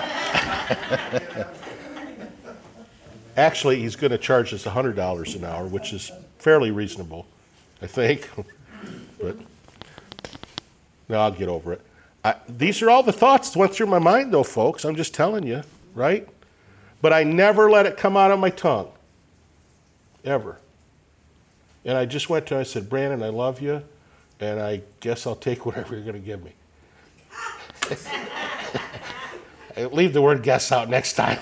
Actually, he's going to charge us one hundred dollars an hour, which is fairly reasonable, I think. But No, I'll get over it. I, these are all the thoughts that went through my mind, though, folks. I'm just telling you, right? But I never let it come out of my tongue. Ever. And I just went to him, I said, Brandon, I love you, and I guess I'll take whatever you're going to give me. Leave the word guess out next time.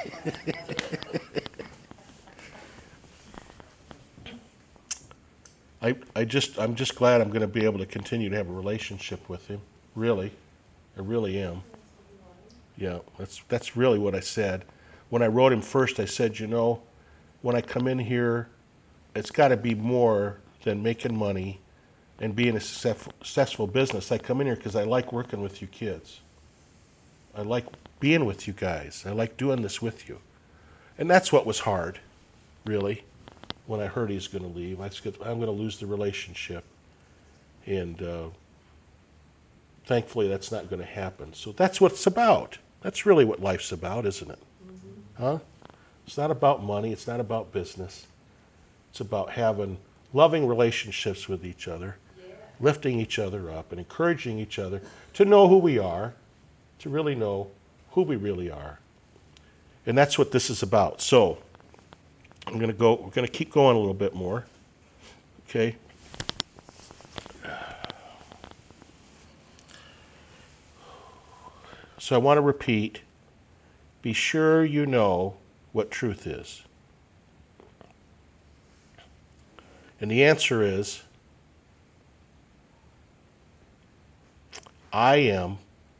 I, I just, I'm just glad I'm going to be able to continue to have a relationship with him. Really. I really am. Yeah, that's, that's really what I said. When I wrote him first, I said, you know, when I come in here, it's got to be more than making money and being a successful business. I come in here because I like working with you kids. I like being with you guys. I like doing this with you. And that's what was hard, really. When I heard he's going to leave, I said, I'm going to lose the relationship. And uh, thankfully, that's not going to happen. So that's what it's about. That's really what life's about, isn't it? Mm-hmm. Huh? It's not about money. It's not about business. It's about having loving relationships with each other, yeah. lifting each other up, and encouraging each other to know who we are, to really know who we really are. And that's what this is about. So, I'm going to go, we're going to keep going a little bit more. Okay? So I want to repeat, be sure you know what truth is. And the answer is, I am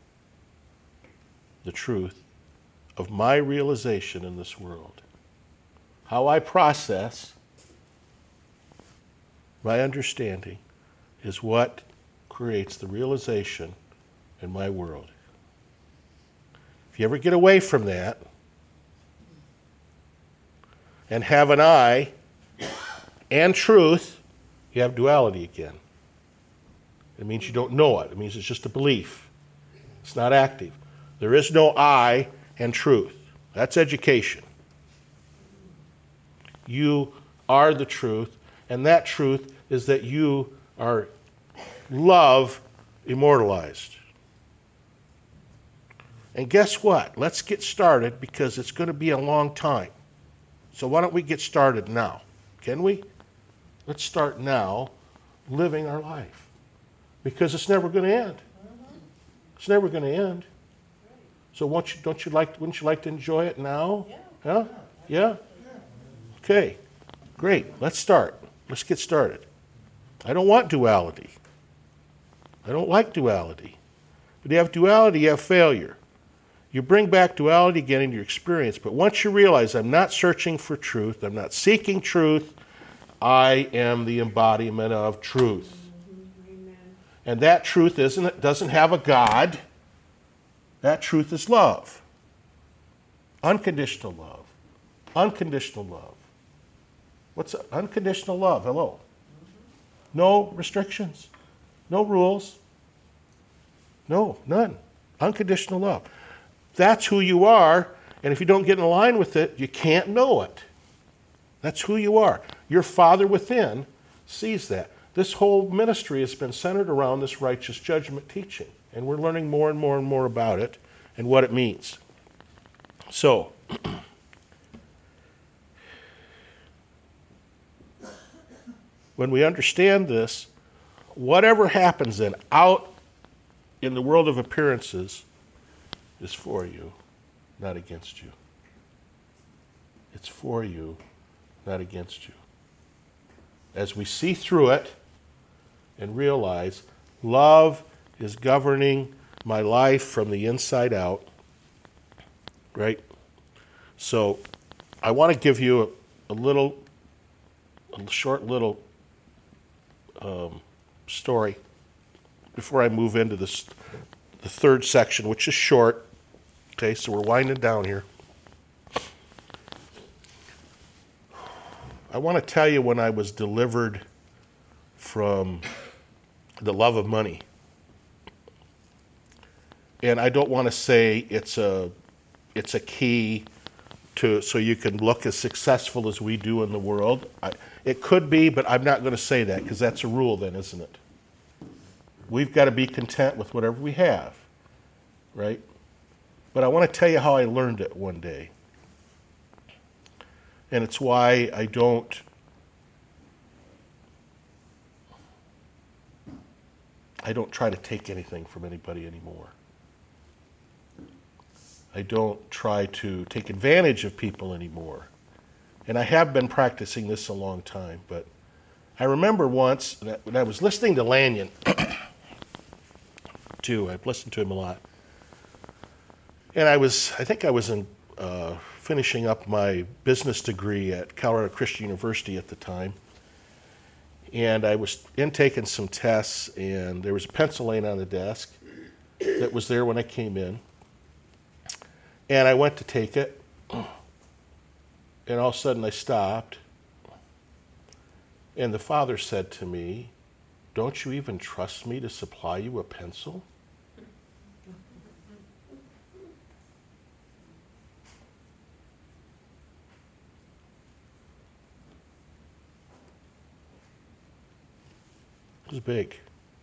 the truth of my realization in this world. How I process my understanding is what creates the realization in my world. If you ever get away from that and have an I and truth, you have duality again. It means you don't know it. It means it's just a belief. It's not active. There is no I and truth. That's education. You are the truth, and that truth is that you are love immortalized. And guess what? Let's get started because it's going to be a long time. So why don't we get started now? Can we? Let's start now living our life because it's never going to end. It's never going to end. So won't you, don't you like, wouldn't you like to enjoy it now? Yeah? Yeah? Okay, great. Let's start. Let's get started. I don't want duality. I don't like duality. But you have duality, you have failure. You bring back duality again into your experience, but once you realize I'm not searching for truth, I'm not seeking truth, I am the embodiment of truth. Amen. And that truth isn't, it doesn't have a God. That truth is love. Unconditional love. Unconditional love. What's unconditional love? Hello. No restrictions. No rules. No, none. Unconditional love. That's who you are, and if you don't get in line with it, you can't know it. That's who you are. Your Father within sees that. This whole ministry has been centered around this righteous judgment teaching, and we're learning more and more and more about it and what it means. So, when we understand this, whatever happens then out in the world of appearances is for you, not against you. It's for you, not against you. As we see through it and realize love is governing my life from the inside out, right? So I want to give you a, a little, a short little um, story before I move into this, the third section, which is short. Okay, so we're winding down here. I want to tell you when I was delivered from the love of money. And I don't want to say it's a it's a key to so you can look as successful as we do in the world. I, it could be, but I'm not going to say that because that's a rule then, isn't it? we've got to be content with whatever we have, right? But I want to tell you how I learned it one day. And it's why I don't I don't try to take anything from anybody anymore. I don't try to take advantage of people anymore. And I have been practicing this a long time, but I remember once that when I was listening to Lanyon, too, I've listened to him a lot. And I was, I think I was in, uh, finishing up my business degree at Colorado Christian University at the time. And I was in taking some tests, and there was a pencil laying on the desk that was there when I came in. And I went to take it, and all of a sudden I stopped. And the father said to me, "Don't you even trust me to supply you a pencil?" It was big.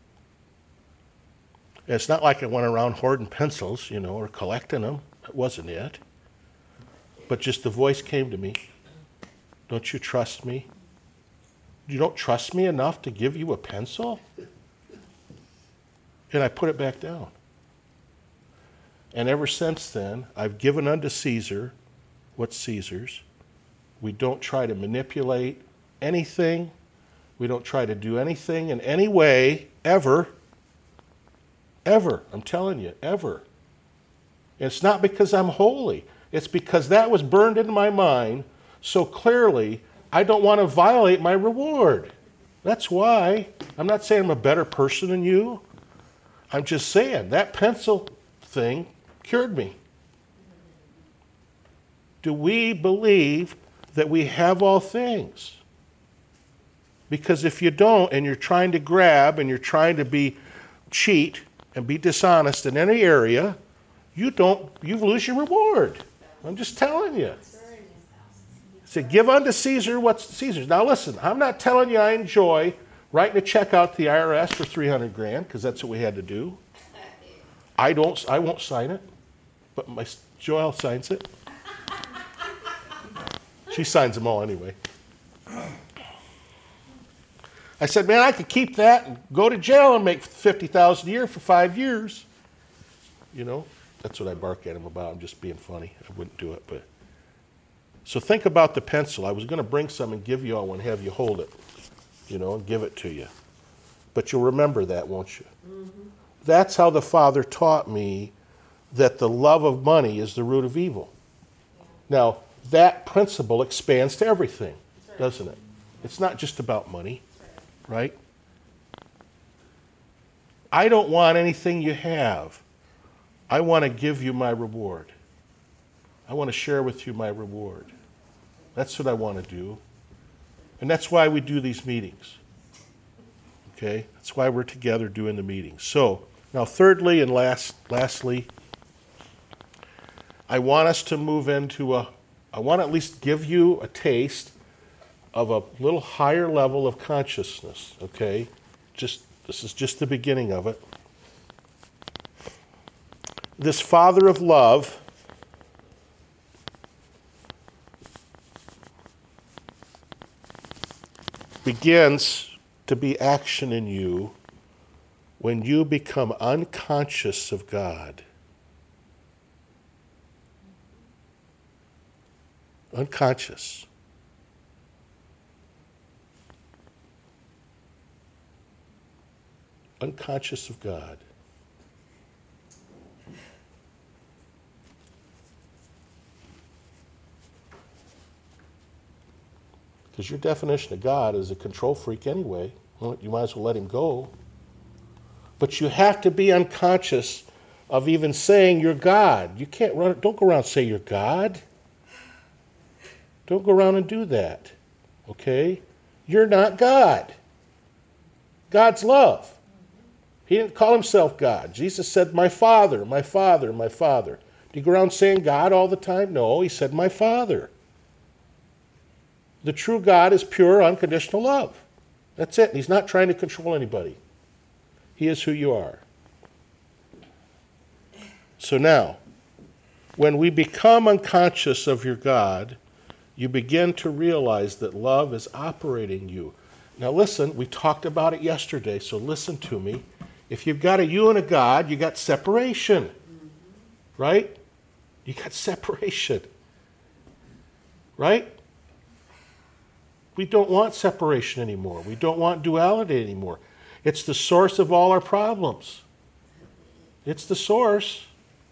And it's not like I went around hoarding pencils, you know, or collecting them. That wasn't it. But just the voice came to me. "Don't you trust me? You don't trust me enough to give you a pencil?" And I put it back down. And ever since then, I've given unto Caesar what's Caesar's. We don't try to manipulate anything. We don't try to do anything in any way, ever. Ever. I'm telling you, ever. It's not because I'm holy. It's because that was burned into my mind so clearly. I don't want to violate my reward. That's why. I'm not saying I'm a better person than you. I'm just saying that pencil thing cured me. Do we believe that we have all things? Because if you don't, and you're trying to grab, and you're trying to be cheat and be dishonest in any area, you don't, you lose your reward. I'm just telling you. So give unto Caesar what's Caesar's. Now listen, I'm not telling you I enjoy writing a check out to the I R S for three hundred grand, because that's what we had to do. I don't, I won't sign it, but my Joelle signs it. She signs them all anyway. I said, man, I could keep that and go to jail and make fifty thousand dollars a year for five years. You know, that's what I bark at him about. I'm just being funny. I wouldn't do it, but. So think about the pencil. I was going to bring some and give you all one, have you hold it, you know, and give it to you. But you'll remember that, won't you? Mm-hmm. That's how the Father taught me that the love of money is the root of evil. Yeah. Now, that principle expands to everything, right, doesn't it? It's not just about money, right? I don't want anything you have. I want to give you my reward. I want to share with you my reward. That's what I want to do. And that's why we do these meetings. Okay? That's why we're together doing the meetings. So, now thirdly and last, lastly, I want us to move into a, I want to at least give you a taste of a little higher level of consciousness. Okay? Just, this is just the beginning of it. This Father of love begins to be action in you when you become unconscious of God. Unconscious. Unconscious of God. Because your definition of God is a control freak anyway. Well, you might as well let him go. But you have to be unconscious of even saying you're God. You can't run, don't go around and say you're God. Don't go around and do that. Okay? You're not God. God's love. He didn't call himself God. Jesus said, my Father, my Father, my Father. Do you go around saying God all the time? No, he said, my Father. The true God is pure, unconditional love. That's it. He's not trying to control anybody. He is who you are. So now, when we become unconscious of your God, you begin to realize that love is operating you. Now listen, we talked about it yesterday, so listen to me. If you've got a you and a God, you got separation. Right? You got separation. Right? We don't want separation anymore. We don't want duality anymore. It's the source of all our problems. It's the source.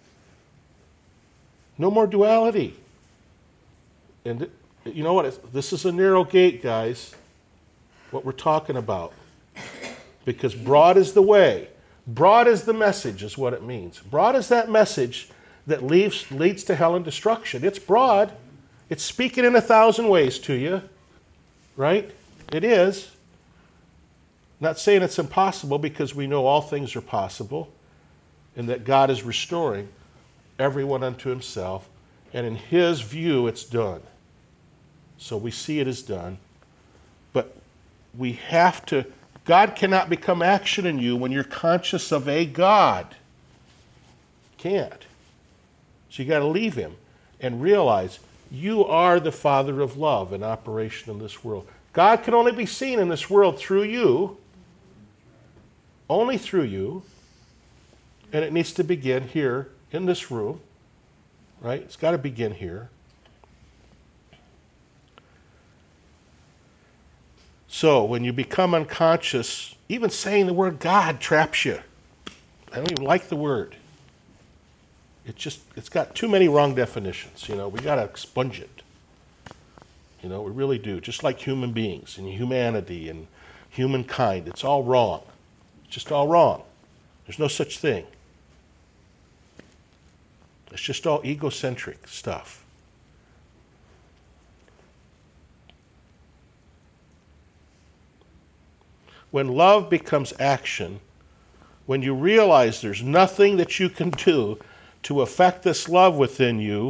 No more duality. And you know what? This is a narrow gate, guys, what we're talking about. Because broad is the way. Broad is the message, is what it means. Broad is that message that leads, leads to hell and destruction. It's broad. It's speaking in a thousand ways to you. Right? It is. Not saying it's impossible, because we know all things are possible and that God is restoring everyone unto himself. And in his view, it's done. So we see it as done. But we have to, God cannot become action in you when you're conscious of a God. Can't. So you got to leave him and realize you are the Father of love in operation in this world. God can only be seen in this world through you. Only through you. And it needs to begin here in this room. Right? It's got to begin here. So when you become unconscious, even saying the word God traps you. I don't even like the word. It just, it's got too many wrong definitions. You know, we got to expunge it. You know, we really do. Just like human beings and humanity and humankind. It's all wrong. It's just all wrong. There's no such thing. It's just all egocentric stuff. When love becomes action, when you realize there's nothing that you can do to affect this love within you,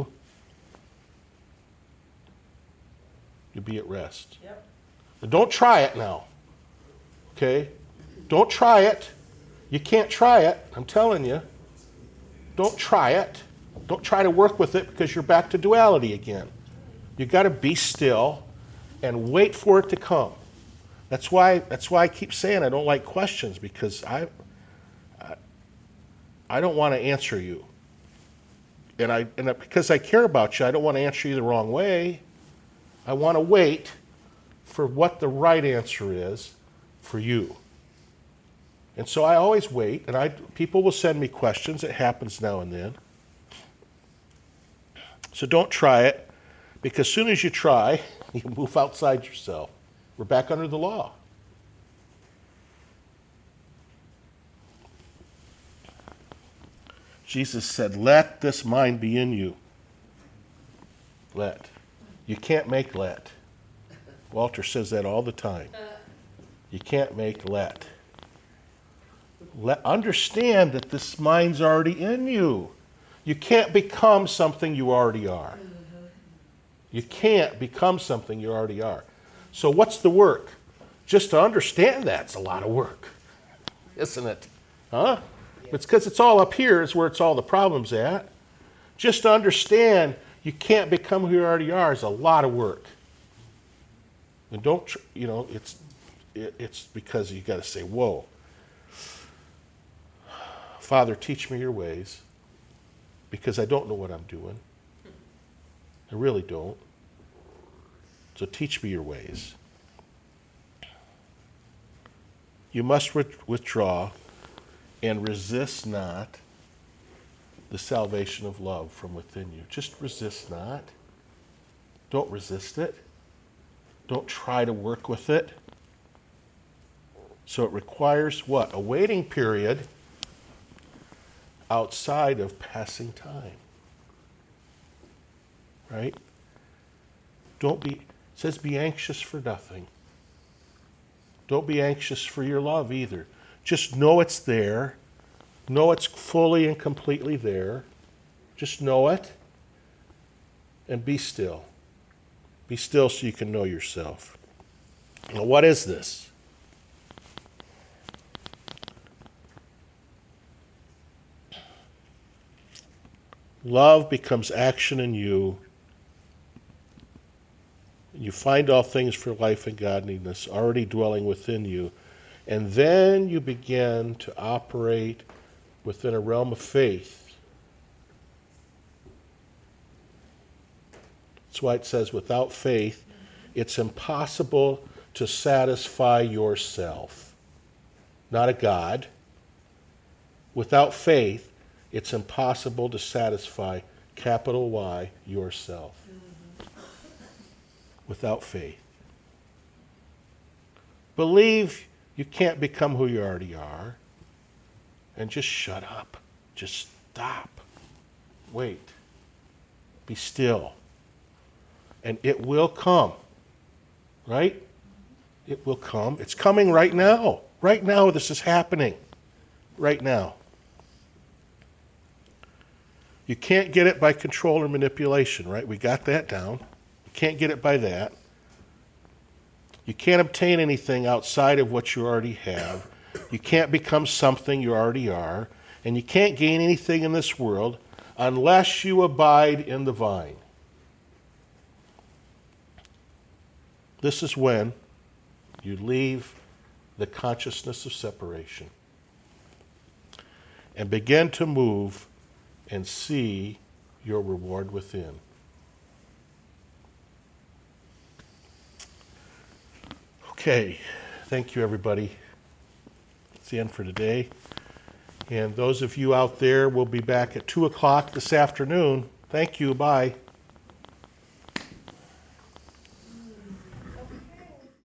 you'll be at rest. Yep. But don't try it now. Okay? Don't try it. You can't try it. I'm telling you. Don't try it. Don't try to work with it, because you're back to duality again. You've got to be still and wait for it to come. That's why that's why I keep saying I don't like questions, because I I, I don't want to answer you. And I and because I care about you, I don't want to answer you the wrong way. I want to wait for what the right answer is for you. And so I always wait, and I people will send me questions. It happens now and then. So don't try it, because as soon as you try, you move outside yourself. We're back under the law. Jesus said, let this mind be in you. Let. You can't make let. Walter says that all the time. You can't make let. Let. Understand that this mind's already in you. You can't become something you already are. You can't become something you already are. So what's the work? Just to understand that's a lot of work, isn't it? Huh? It's because it's all up here is where it's all the problems at. Just to understand you can't become who you already are is a lot of work. And don't, tr- you know, it's it, it's because you got to say, whoa. Father, teach me your ways, because I don't know what I'm doing. I really don't. So teach me your ways. You must withdraw and resist not the salvation of love from within you. Just resist not. Don't resist it. Don't try to work with it. So it requires what? A waiting period outside of passing time. Right? Don't be, it says be anxious for nothing. Don't be anxious for your love either. Just know it's there. Know it's fully and completely there. Just know it. And be still. Be still so you can know yourself. Now, what is this? Love becomes action in you. You find all things for life and godliness already dwelling within you. And then you begin to operate within a realm of faith. That's why it says without faith, it's impossible to satisfy yourself. Not a God. Without faith, it's impossible to satisfy, capital Y, yourself. Without faith. Believe you can't become who you already are, and just shut up. Just stop. Wait. Be still. And it will come. Right? It will come. It's coming right now. Right now this is happening. Right now. You can't get it by control or manipulation, right? We got that down. You can't get it by that. You can't obtain anything outside of what you already have. You can't become something you already are. And you can't gain anything in this world unless you abide in the vine. This is when you leave the consciousness of separation and begin to move and see your reward within. Okay, thank you everybody. It's the end for today. And those of you out there will be back at two o'clock this afternoon. Thank you, bye.